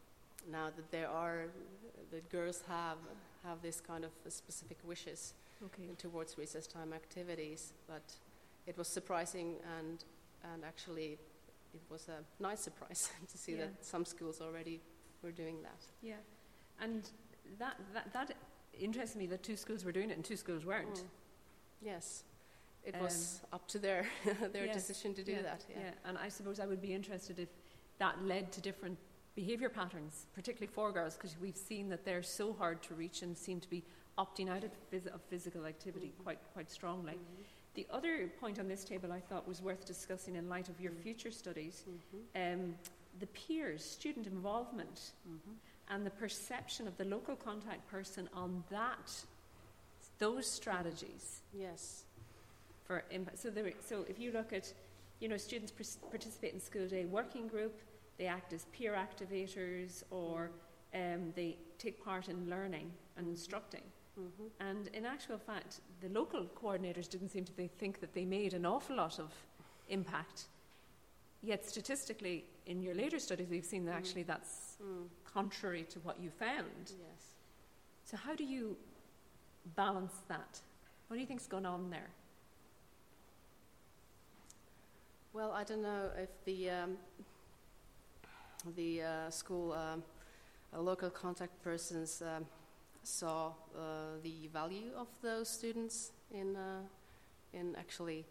the girls have this kind of specific wishes towards recess time activities, but it was surprising and actually it was a nice surprise to see that some schools already were doing that. Yeah, and that interests me that 2 schools were doing it and 2 schools weren't. Yes, it was up to their decision to do that. Yeah, and I suppose I would be interested if that led to different behaviour patterns, particularly for girls, because we've seen that they're so hard to reach and seem to be opting out of physical activity quite strongly. Mm-hmm. The other point on this table I thought was worth discussing in light of your future studies, the peers, student involvement, and the perception of the local contact person on those strategies. Yes. For impact. So if you look at, students participate in school day working group, they act as peer activators, or they take part in learning and instructing. And in actual fact, the local coordinators didn't seem to think that they made an awful lot of impact. Yet statistically, in your later studies, we've seen that actually that's contrary to what you found. Yes. So how do you balance that? What do you think's going on there? Well, I don't know if the school local contact persons saw the value of those students in actually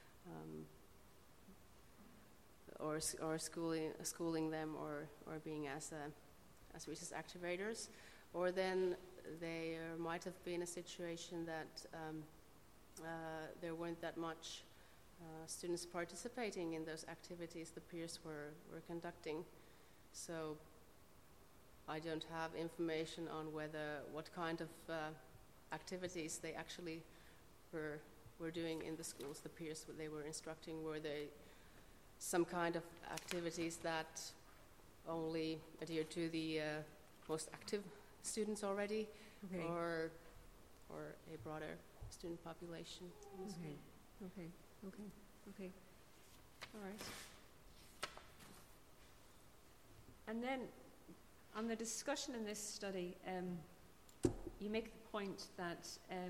or schooling them or being as recess activators, or then there might have been a situation that there weren't that much students participating in those activities the peers were conducting. So I don't have information on what kind of activities they actually were doing in the schools, the peers they were instructing. Were they some kind of activities that only adhere to the most active students already, or a broader student population in the school? Okay. All right. And then on the discussion in this study, you make the point that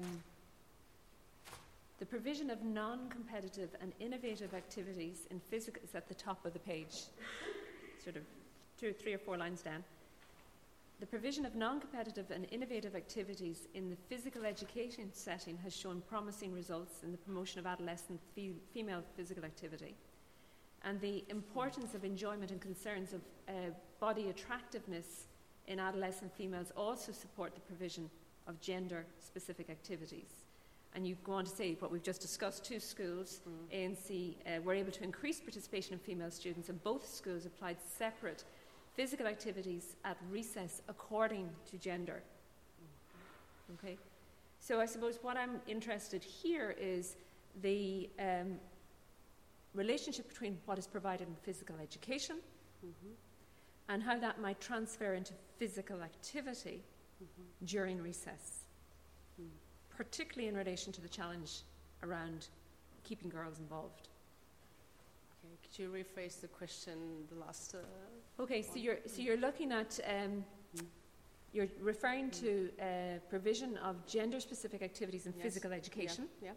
the provision of non-competitive and innovative activities in physical is at the top of the page, sort of 2, 3 or 4 lines down. The provision of non-competitive and innovative activities in the physical education setting has shown promising results in the promotion of adolescent female physical activity. And the importance of enjoyment and concerns of body attractiveness in adolescent females also support the provision of gender-specific activities. And you go on to say what we've just discussed, 2 schools, A and C, were able to increase participation of female students, and both schools applied separate physical activities at recess according to gender. Okay? So I suppose what I'm interested here is the relationship between what is provided in physical education and how that might transfer into physical activity during recess, particularly in relation to the challenge around keeping girls involved. Okay, could you rephrase the question, the last? Okay, so you're looking at You're referring to provision of gender-specific activities in Yes. physical education. Yeah.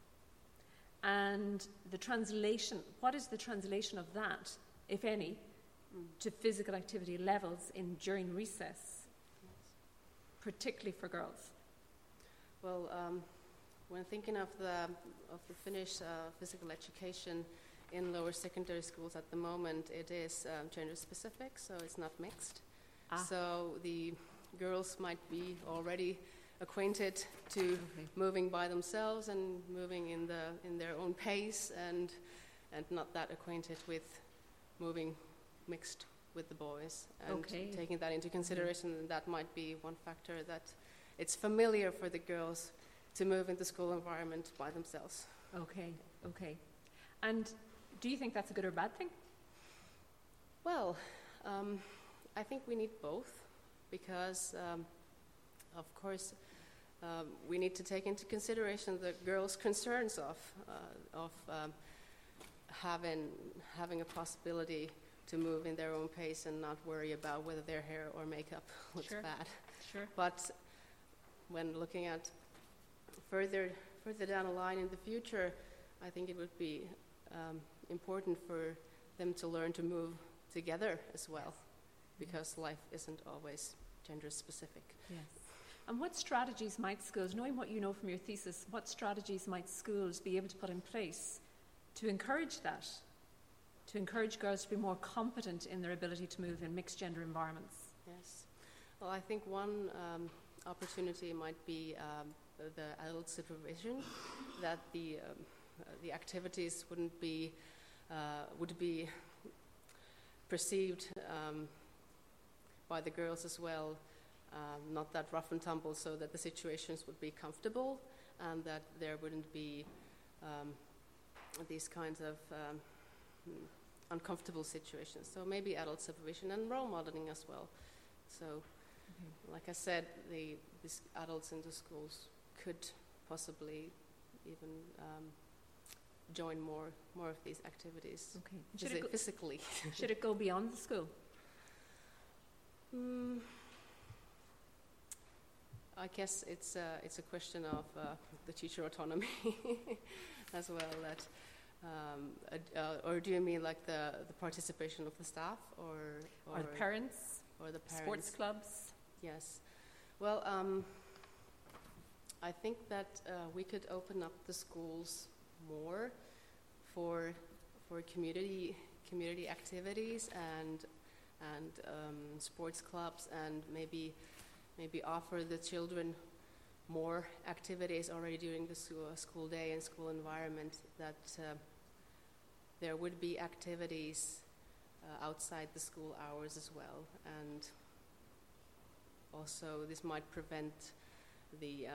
And the translation, what is the translation of that, if any, to physical activity levels during recess, particularly for girls? Well, when thinking of the Finnish physical education in lower secondary schools at the moment, it is gender specific, so it's not mixed. So the girls might be already acquainted to moving by themselves and moving in their own pace, and not that acquainted with moving mixed with the boys. And taking that into consideration, that might be one factor, that it's familiar for the girls to move in the school environment by themselves. Okay. And do you think that's a good or bad thing? Well, I think we need both, because, of course, we need to take into consideration the girls' concerns of having a possibility to move in their own pace and not worry about whether their hair or makeup looks bad. Sure. But when looking at further down the line in the future, I think it would be important for them to learn to move together as well, because life isn't always gender specific. Yes. And what strategies might schools, knowing what you know from your thesis, what strategies might schools be able to put in place to encourage that, to encourage girls to be more competent in their ability to move in mixed gender environments? Yes. Well, I think one opportunity might be the adult supervision, that the activities would be perceived by the girls as well, not that rough and tumble, so that the situations would be comfortable and that there wouldn't be these kinds of uncomfortable situations. So maybe adult supervision and role modeling as well. So, like I said, these adults in the schools could possibly even join more of these activities. Okay. Physically. Should it go beyond the school? I guess it's a question of the teacher autonomy as well. Or do you mean like the participation of the staff, or the parents, or the parents? Sports clubs? Yes. Well, I think that we could open up the schools more for community activities and sports clubs, and maybe offer the children more activities already during the school day and school environment, that there would be activities outside the school hours as well. And also this might prevent the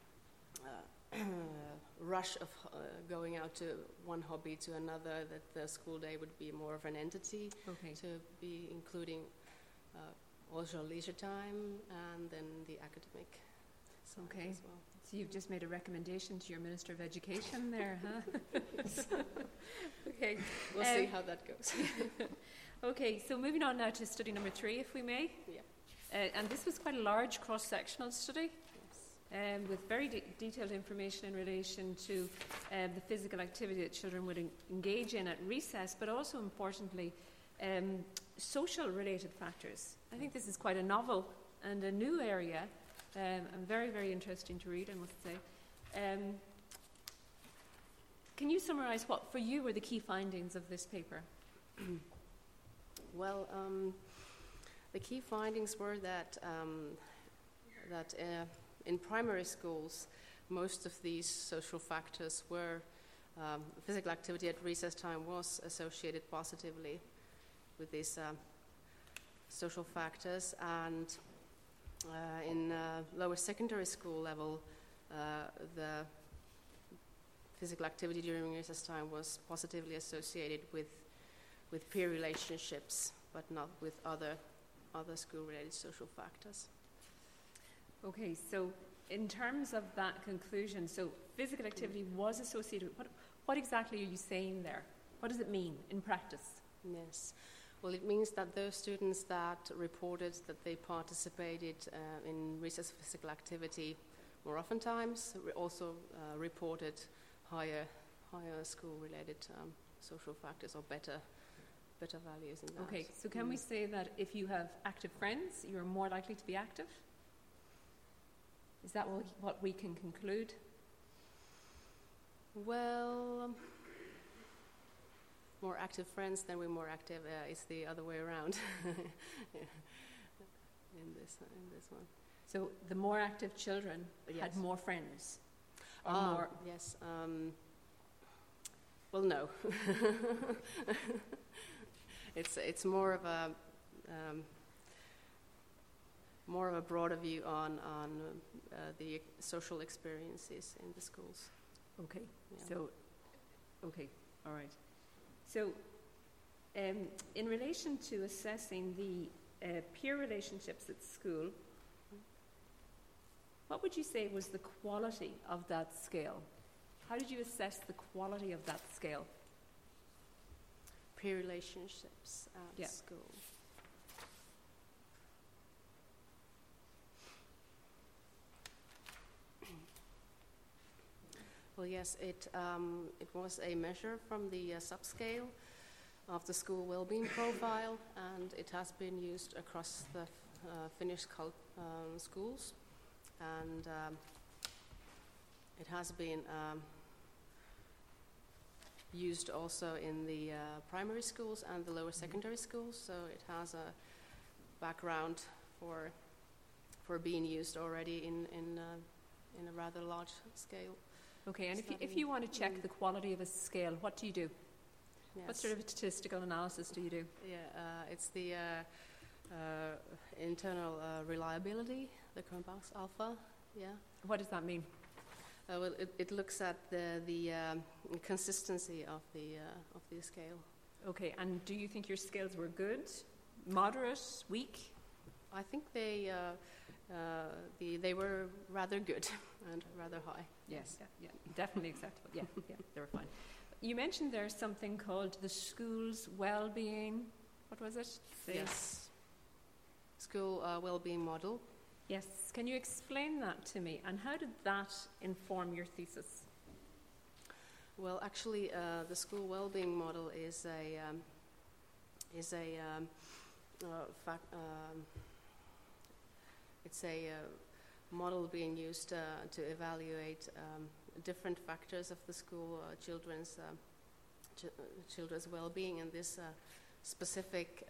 rush of going out to one hobby to another, that the school day would be more of an entity to be including also leisure time and then the academic side as well. So you've just made a recommendation to your Minister of Education there, huh? Okay. We'll see how that goes. Okay, so moving on now to study number 3, if we may. Yeah. And this was quite a large cross-sectional study. With very detailed information in relation to the physical activity that children would engage in at recess, but also importantly, social-related factors. I think this is quite a novel and a new area, and very, very interesting to read, I must say. Can you summarise what, for you, were the key findings of this paper? Well, the key findings were that in primary schools, most of these social factors were, physical activity at recess time was associated positively with these social factors, and in lower secondary school level, the physical activity during recess time was positively associated with peer relationships, but not with other school-related social factors. Okay, so in terms of that conclusion, so physical activity was associated with, what exactly are you saying there? What does it mean in practice? Yes. Well, it means that those students that reported that they participated in recess physical activity more oftentimes also reported higher school-related social factors or better values in that. Okay, so can we say that if you have active friends, you're more likely to be active? Is that what we can conclude? Well, more active friends, then we're more active. It's the other way around in this one. So the more active children had more friends? Or more yes. Well, no. It's more of a broader view on the social experiences in the schools. Okay. Yeah. So, okay, all right. So, in relation to assessing the peer relationships at school, what would you say was the quality of that scale? How did you assess the quality of that scale? Peer relationships at school. Well, yes, it was a measure from the subscale of the school well-being profile, and it has been used across the Finnish schools, and it has been used also in the primary schools and the lower secondary schools, so it has a background for being used already in a rather large scale. Okay, and if you want to check the quality of a scale, what do you do? Yes. What sort of statistical analysis do you do? Yeah, it's the internal reliability, the Cronbach's alpha. Yeah. What does that mean? Well, it looks at the consistency of the scale. Okay, and do you think your scales were good, moderate, weak? I think they were rather good and rather high. Yes, yeah, definitely acceptable. Yeah, they were fine. You mentioned there's something called the school's well-being. What was it? Yes. School well-being model. Yes. Can you explain that to me? And how did that inform your thesis? Well, actually, the school well-being model is it's a model being used to evaluate different factors of the school children's well-being, and this specific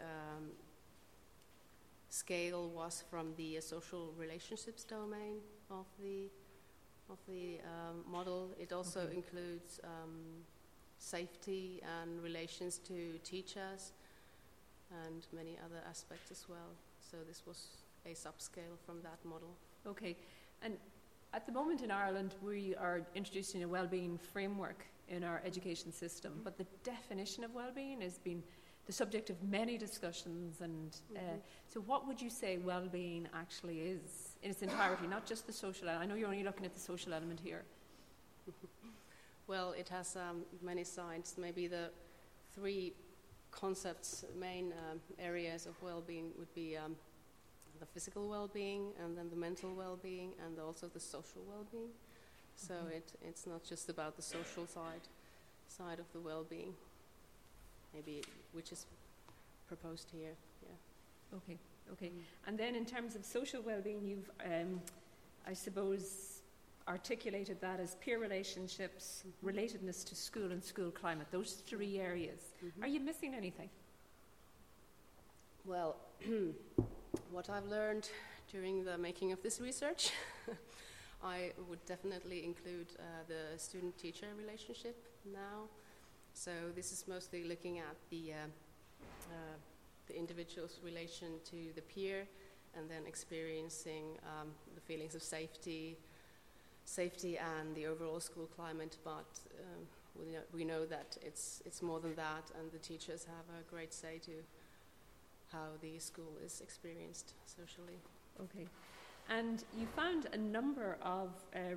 scale was from the social relationships domain of the model. It also includes safety and relations to teachers and many other aspects as well. So this was a subscale from that model. Okay, and at the moment in Ireland we are introducing a wellbeing framework in our education system, but the definition of wellbeing has been the subject of many discussions, and so what would you say wellbeing actually is in its entirety, not just the social element? I know you're only looking at the social element here. Well, it has many sides. Maybe the three concepts, main areas of well-being would be the physical well-being, and then the mental well-being, and also the social well-being. So it's not just about the social side of the well-being, maybe, which is proposed here. Yeah. Okay. And then in terms of social well-being, you've, I suppose, articulated that as peer relationships, relatedness to school and school climate, those three areas. Are you missing anything? Well, what I've learned during the making of this research, I would definitely include the student-teacher relationship now. So this is mostly looking at the individual's relation to the peer, and then experiencing the feelings of safety and the overall school climate. But we know that it's more than that, and the teachers have a great say to how the school is experienced socially. Okay. And you found a number of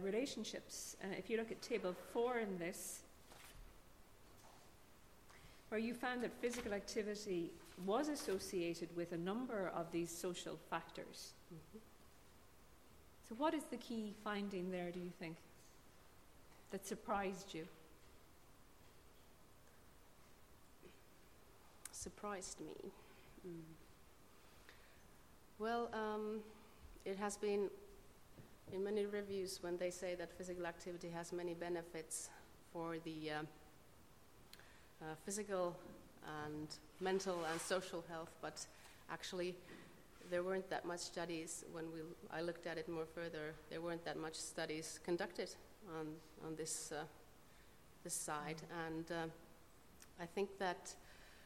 relationships. If you look at table 4 in this, where you found that physical activity was associated with a number of these social factors. Mhm. So what is the key finding there, do you think, that surprised you? Surprised me. Well, it has been in many reviews when they say that physical activity has many benefits for the physical and mental and social health, but actually there weren't that much studies when I looked at it more further. There weren't that much studies conducted on this side, and I think that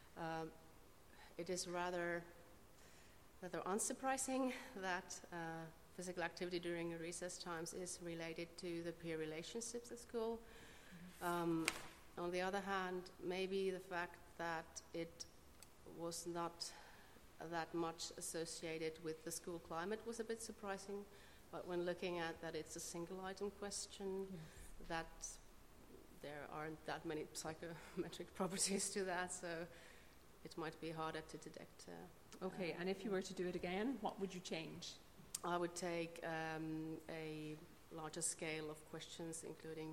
it is rather unsurprising that physical activity during recess times is related to the peer relationships at school. On the other hand, maybe the fact that it was not that much associated with the school climate was a bit surprising, but when looking at that it's a single item question, that there aren't that many psychometric properties to that, so it might be harder to detect. Okay, and if you were to do it again, what would you change? I would take a larger scale of questions, including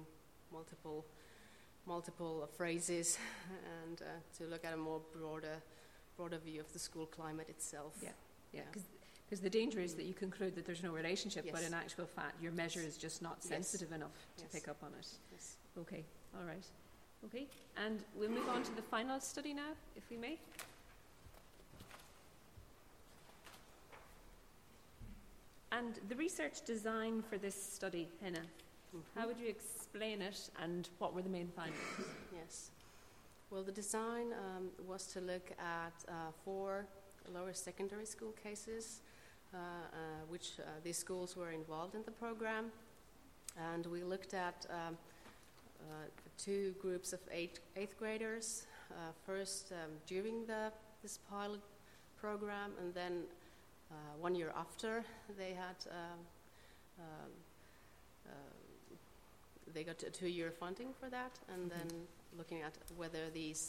multiple phrases, and to look at a more broader view of the school climate itself. Yeah, because the danger is that you conclude that there's no relationship, but Yes. in actual fact, your measure is just not sensitive enough to Yes. pick up on it. Yes. Okay, all right. Okay, and we'll move on to the final study now, if we may. And the research design for this study, Henna, how would you explain it, and what were the main findings? Yes. Well, the design was to look at 4 lower secondary school cases, which these schools were involved in the program. And we looked at 2 groups of eighth graders, first during this pilot program, and then 1 year after they had they got a 2-year funding for that, and then looking at whether these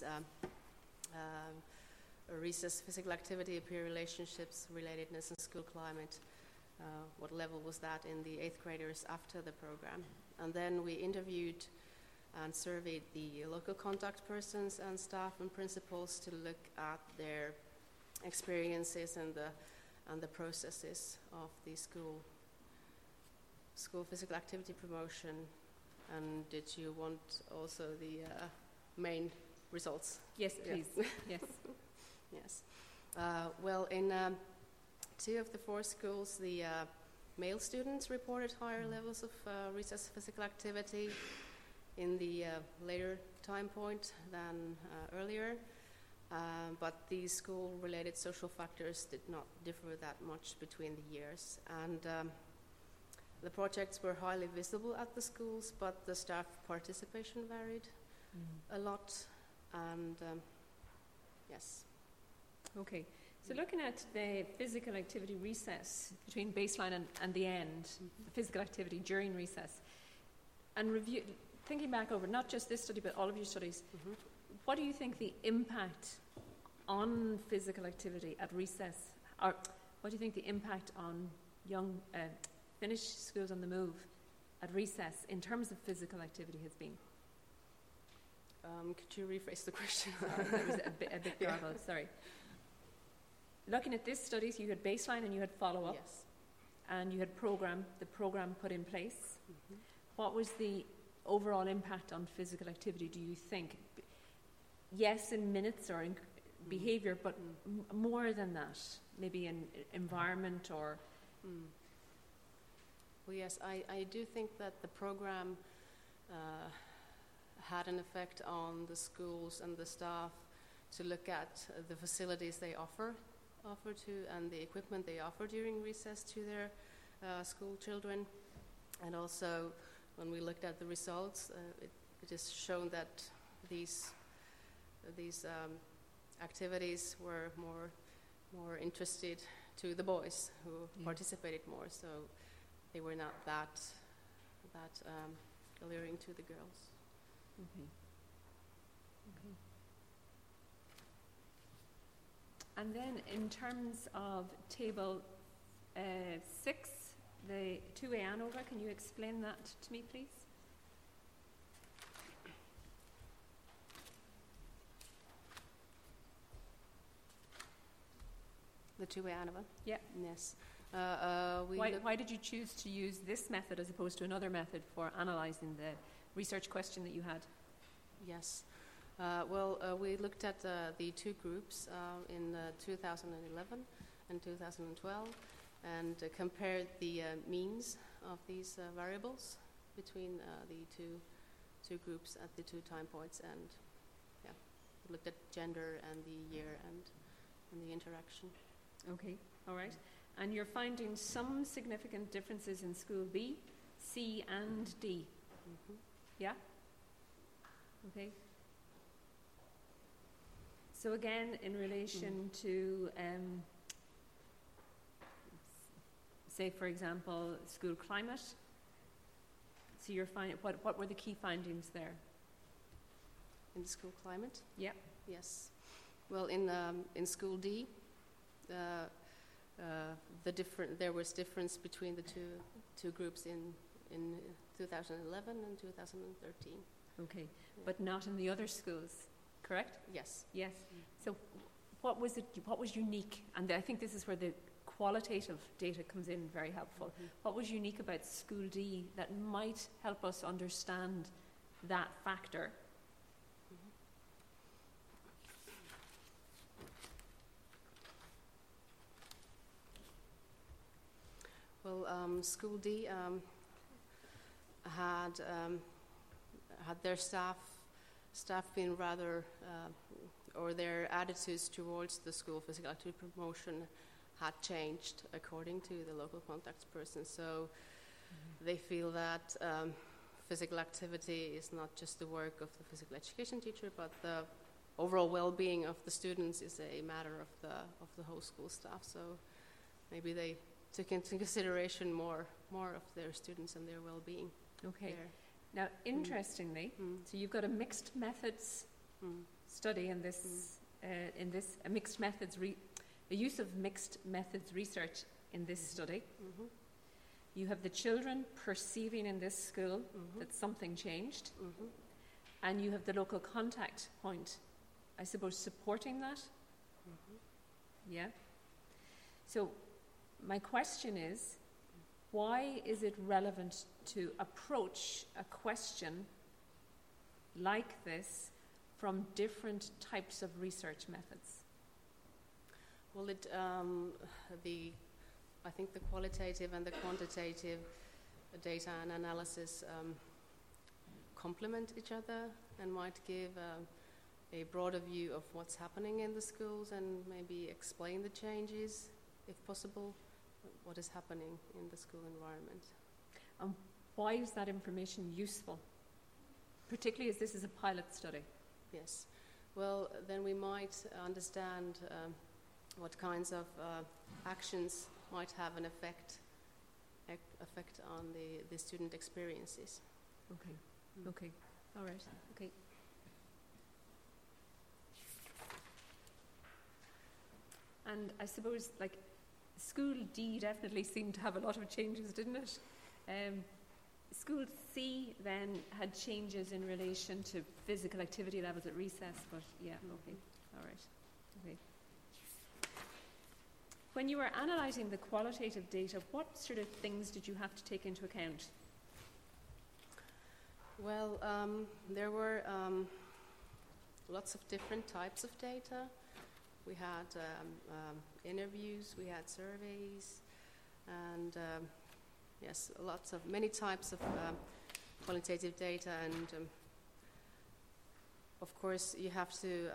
recess physical activity, peer relationships, relatedness, and school climate, what level was that in the 8th graders after the program. And then we interviewed and surveyed the local contact persons and staff and principals to look at their experiences and the processes of the school physical activity promotion. And did you want also the main results? Yes, please. Yes. Yes. Well, in 2 of the 4 schools, the male students reported higher levels of recess physical activity in the later time point than earlier. But these school-related social factors did not differ that much between the years. And the projects were highly visible at the schools, but the staff participation varied a lot. And yes. Okay, so looking at the physical activity recess between baseline and the end, the physical activity during recess, and thinking back over not just this study but all of your studies, what do you think the impact on physical activity at recess, or what do you think the impact on young Finnish schools on the move at recess in terms of physical activity has been? Could you rephrase the question? It was a bit garbled, sorry. Looking at this study, so you had baseline and you had follow-up, Yes. and you had the program put in place. What was the overall impact on physical activity, do you think? Yes, in minutes or in behaviour, but more than that, maybe in environment or... Well, yes, I do think that the program had an effect on the schools and the staff to look at the facilities they offer to and the equipment they offer during recess to their school children. And also, when we looked at the results, it is shown that these activities were more interested to the boys who participated more. So they were not that alluring to the girls. Okay. And then in terms of table 6, the 2A ANOVA, can you explain that to me, please? The 2A ANOVA? Yeah. Yes. Why did you choose to use this method as opposed to another method for analysing the research question that you had? Yes. We looked at the two groups in 2011 and 2012 and compared the means of these variables between the two groups at the 2 time points, and we looked at gender and the year and the interaction. Okay, all right. And you're finding some significant differences in school B, C and D. Mm-hmm. Yeah? Okay. So again, in relation to, say for example, school climate, so you're finding, what were the key findings there? In the school climate? Yeah. Yes. Well, in school D, there was difference between the two groups in 2011 and 2013. Okay, yeah. But not in the other schools, correct? Yes. Yes. So, what was unique? And I think this is where the qualitative data comes in very helpful. Mm-hmm. What was unique about School D that might help us understand that factor? Well, School D had their staff been rather, or their attitudes towards the school physical activity promotion had changed according to the local contact person. So they feel that physical activity is not just the work of the physical education teacher, but the overall well-being of the students is a matter of the whole school staff. So maybe they took into consideration more of their students and their well-being. Okay. There. Now, interestingly, so you've got a mixed methods study in this, a mixed methods, the use of mixed methods research in this study. Mm-hmm. You have the children perceiving in this school that something changed, and you have the local contact point, I suppose, supporting that. Yeah. So, my question is, why is it relevant to approach a question like this from different types of research methods? Well, I think the qualitative and the quantitative data and analysis complement each other and might give a broader view of what's happening in the schools and maybe explain the changes, if possible, what is happening in the school environment. Why is that information useful, particularly as this is a pilot study? Yes. Well, then we might understand what kinds of actions might have an effect on the student experiences. Okay. Okay. All right. Okay. And I suppose, like, School D definitely seemed to have a lot of changes, didn't it? School C then had changes in relation to physical activity levels at recess, but yeah, okay, all right, okay. When you were analysing the qualitative data, what sort of things did you have to take into account? Well, there were lots of different types of data. We had interviews, we had surveys, and yes, many types of qualitative data, and of course you have to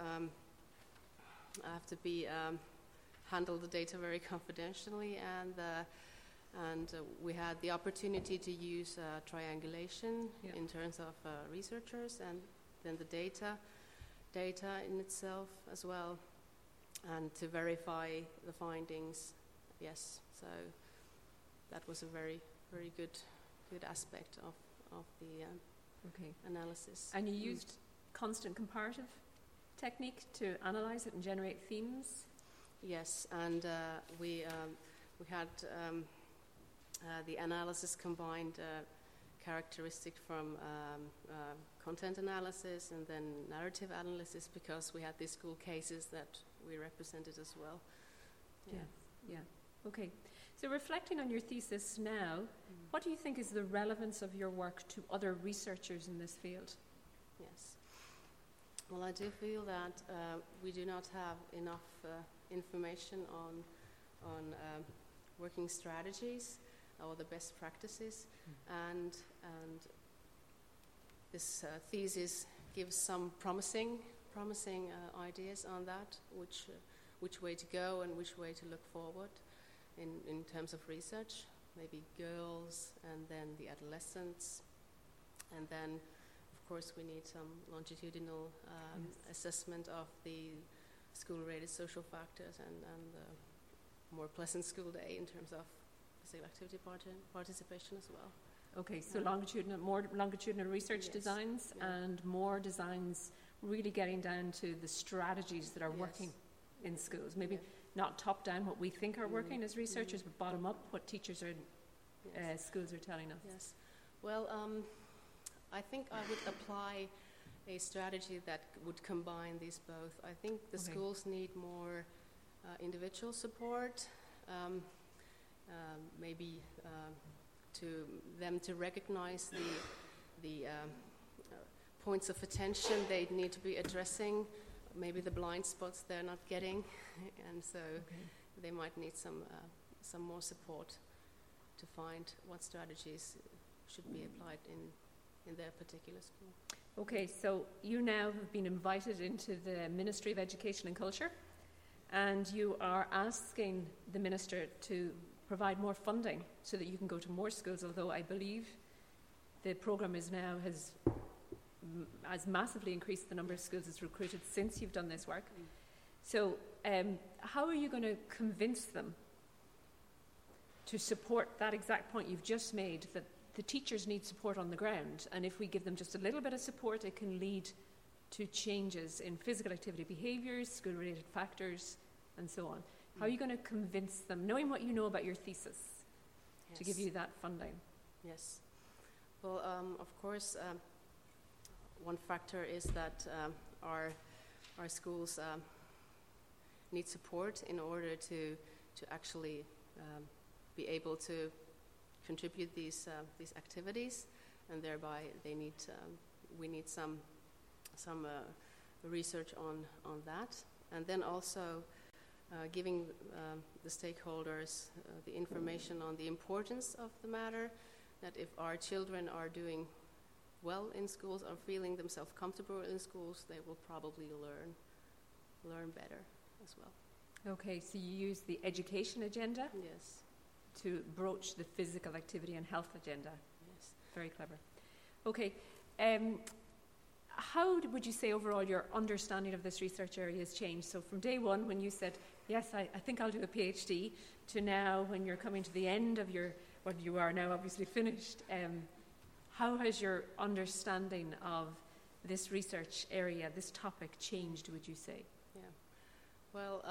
handle the data very confidentially, and we had the opportunity to use triangulation in terms of researchers and then the data in itself as well, and to verify the findings. Yes, so that was a very, very good aspect of the analysis. And you used constant comparative technique to analyse it and generate themes? Yes, and we had the analysis combined characteristic from content analysis and then narrative analysis, because we had these school cases that we represented as well. Yeah. Okay. So reflecting on your thesis now, what do you think is the relevance of your work to other researchers in this field? Yes. Well, I do feel that we do not have enough information on working strategies or the best practices, and this thesis gives some promising ideas on that, which way to go and which way to look forward in terms of research. Maybe girls, and then the adolescents, and then of course we need some longitudinal assessment of the school-related social factors and more pleasant school day in terms of physical activity participation as well. Okay, so more longitudinal research designs and more designs really getting down to the strategies that are working in schools. Maybe not top down what we think are working as researchers, but bottom up what teachers are schools are telling us. Yes. Well, I think I would apply a strategy that would combine these both. I think the schools need more individual support, maybe to them to recognize the points of attention they need to be addressing, maybe the blind spots they're not getting, and so they might need some more support to find what strategies should be applied in their particular school. Okay, so you now have been invited into the Ministry of Education and Culture, and you are asking the Minister to provide more funding so that you can go to more schools, although I believe the programme has massively increased the number of schools it's recruited since you've done this work. So how are you going to convince them to support that exact point you've just made, that the teachers need support on the ground, and if we give them just a little bit of support, it can lead to changes in physical activity behaviours, school-related factors, and so on? How are you going to convince them, knowing what you know about your thesis, to give you that funding? Yes. Well, of course, one factor is that our schools need support in order to actually be able to contribute these activities, and thereby we need some research on that, and then also giving the stakeholders the information on the importance of the matter, that if our children are doing well in schools, are feeling themselves comfortable in schools, they will probably learn better as well. Okay, so you use the education agenda? Yes. To broach the physical activity and health agenda. Yes. Very clever. Okay, how would you say overall your understanding of this research area has changed? So from day one, when you said, yes, I think I'll do a PhD, to now when you're coming to the end of what you are now obviously finished, how has your understanding of this research area, this topic, changed, would you say? Yeah. Well,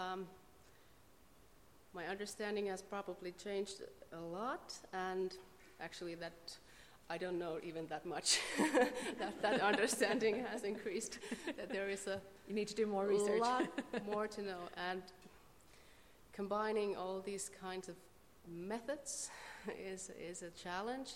my understanding has probably changed a lot, and actually that I don't know even that much. that understanding has increased. That there is you need to do more research. A lot more to know, and combining all these kinds of methods is a challenge.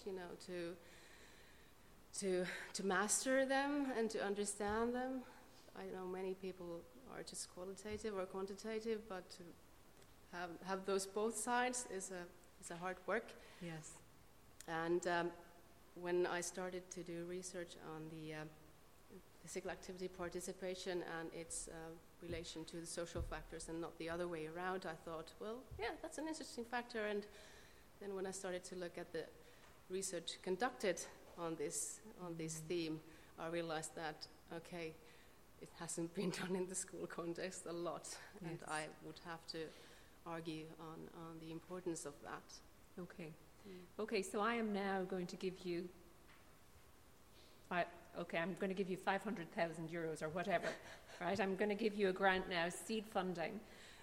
To master them and to understand them. I know many people are just qualitative or quantitative, but to have those both sides is a hard work. Yes. And when I started to do research on the physical activity participation and its relation to the social factors and not the other way around, I thought, well, yeah, that's an interesting factor. And then when I started to look at the research conducted on this theme, I realized that, okay, it hasn't been done in the school context a lot, yes. And I would have to argue on the importance of that. Okay. Okay, so I am now going to give you I'm going to give you 500,000 euros or whatever, right? I'm going to give you a grant now, seed funding,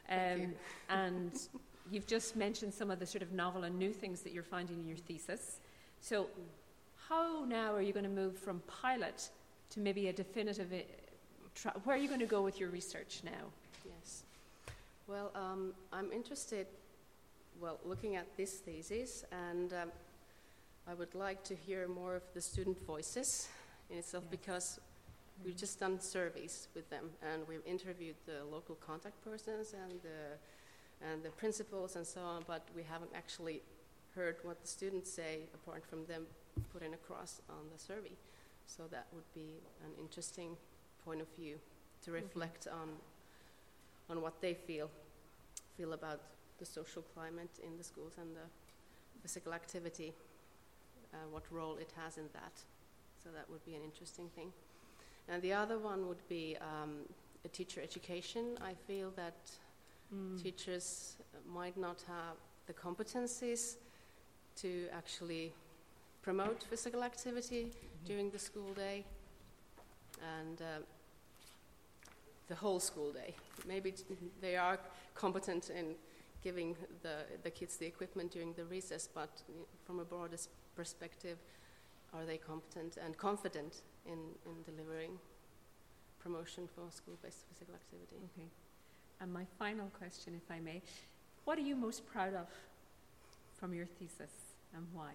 Thank you. And you've just mentioned some of the sort of novel and new things that you're finding in your thesis. So how now are you going to move from pilot to maybe a definitive, where are you going to go with your research now? Yes. Well, I'm interested, looking at this thesis, and I would like to hear more of the student voices in itself, because we've just done surveys with them, and we've interviewed the local contact persons and the principals and so on, but we haven't actually heard what the students say apart from them putting across on the survey. So that would be an interesting point of view to reflect on what they feel about the social climate in the schools and the physical activity, what role it has in that. So that would be an interesting thing. And the other one would be a teacher education. I feel that teachers might not have the competencies to actually promote physical activity during the school day and the whole school day. Maybe they are competent in giving the kids the equipment during the recess, but from a broader perspective, are they competent and confident in delivering promotion for school-based physical activity? Okay. And my final question, if I may, what are you most proud of from your thesis, and why?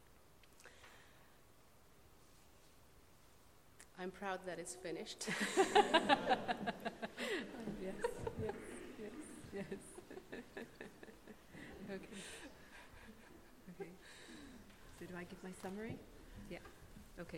I'm proud that it's finished. Yes. Okay. So do I give my summary? Yeah. Okay.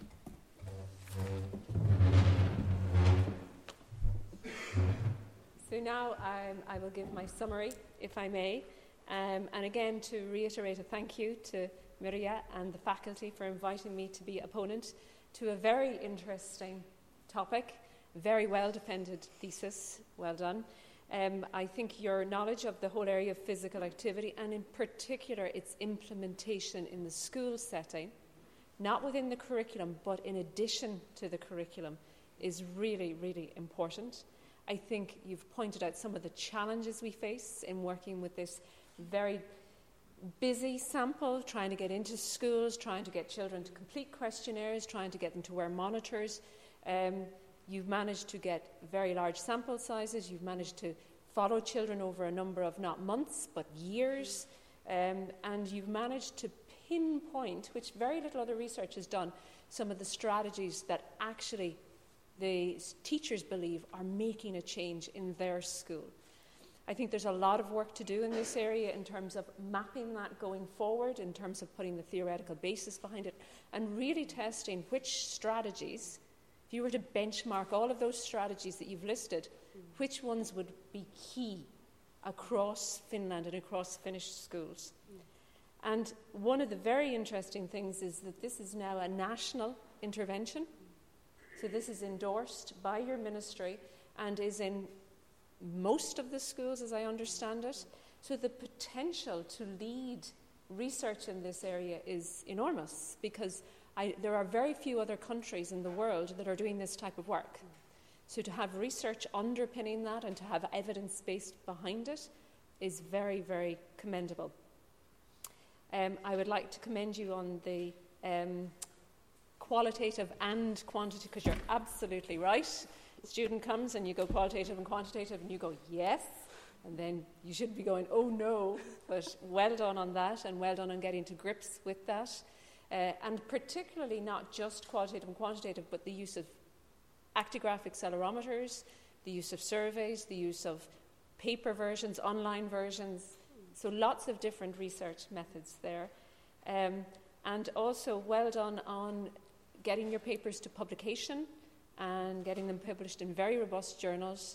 So now I will give my summary, if I may. And again, to reiterate a thank you to Mirja and the faculty for inviting me to be opponent to a very interesting topic, very well-defended thesis. Well done. I think your knowledge of the whole area of physical activity, and in particular its implementation in the school setting, not within the curriculum, but in addition to the curriculum, is really, really important. I think you've pointed out some of the challenges we face in working with this very busy sample, trying to get into schools, trying to get children to complete questionnaires, trying to get them to wear monitors. You've managed to get very large sample sizes. You've managed to follow children over a number of not months, but years. And you've managed to pinpoint, which very little other research has done, some of the strategies that actually the teachers believe are making a change in their school. I think there's a lot of work to do in this area in terms of mapping that going forward, in terms of putting the theoretical basis behind it, and really testing which strategies, if you were to benchmark all of those strategies that you've listed, which ones would be key across Finland and across Finnish schools. And one of the very interesting things is that this is now a national intervention. So this is endorsed by your ministry and is in most of the schools, as I understand it. So the potential to lead research in this area is enormous, because there are very few other countries in the world that are doing this type of work. So to have research underpinning that and to have evidence based behind it is very, very commendable. I would like to commend you on the qualitative and quantitative, because you're absolutely right. The student comes and you go qualitative and quantitative and you go, yes, and then you should be going, oh no. But well done on that, and well done on getting to grips with that. And particularly not just qualitative and quantitative, but the use of actigraph accelerometers, the use of surveys, the use of paper versions, online versions. So lots of different research methods there. And also well done on getting your papers to publication and getting them published in very robust journals.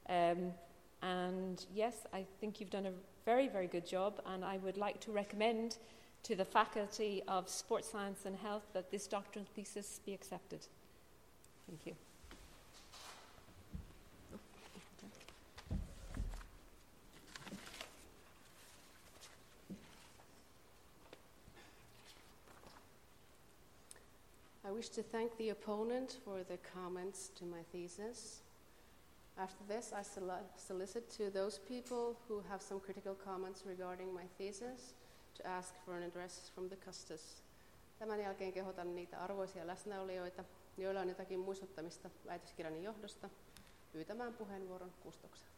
And yes, I think you've done a very, very good job, and I would like to recommend to the Faculty of Sports Science and Health that this doctoral thesis be accepted. Thank you. I wish to thank the opponent for the comments to my thesis. After this, I solicit to those people who have some critical comments regarding my thesis to ask for an address from the custos. Tämän jälkeen kehotan niitä arvoisia läsnäolijoita, joilla on jotakin muistuttamista väitöskirjani johdosta, pyytämään puheenvuoron kustokselta.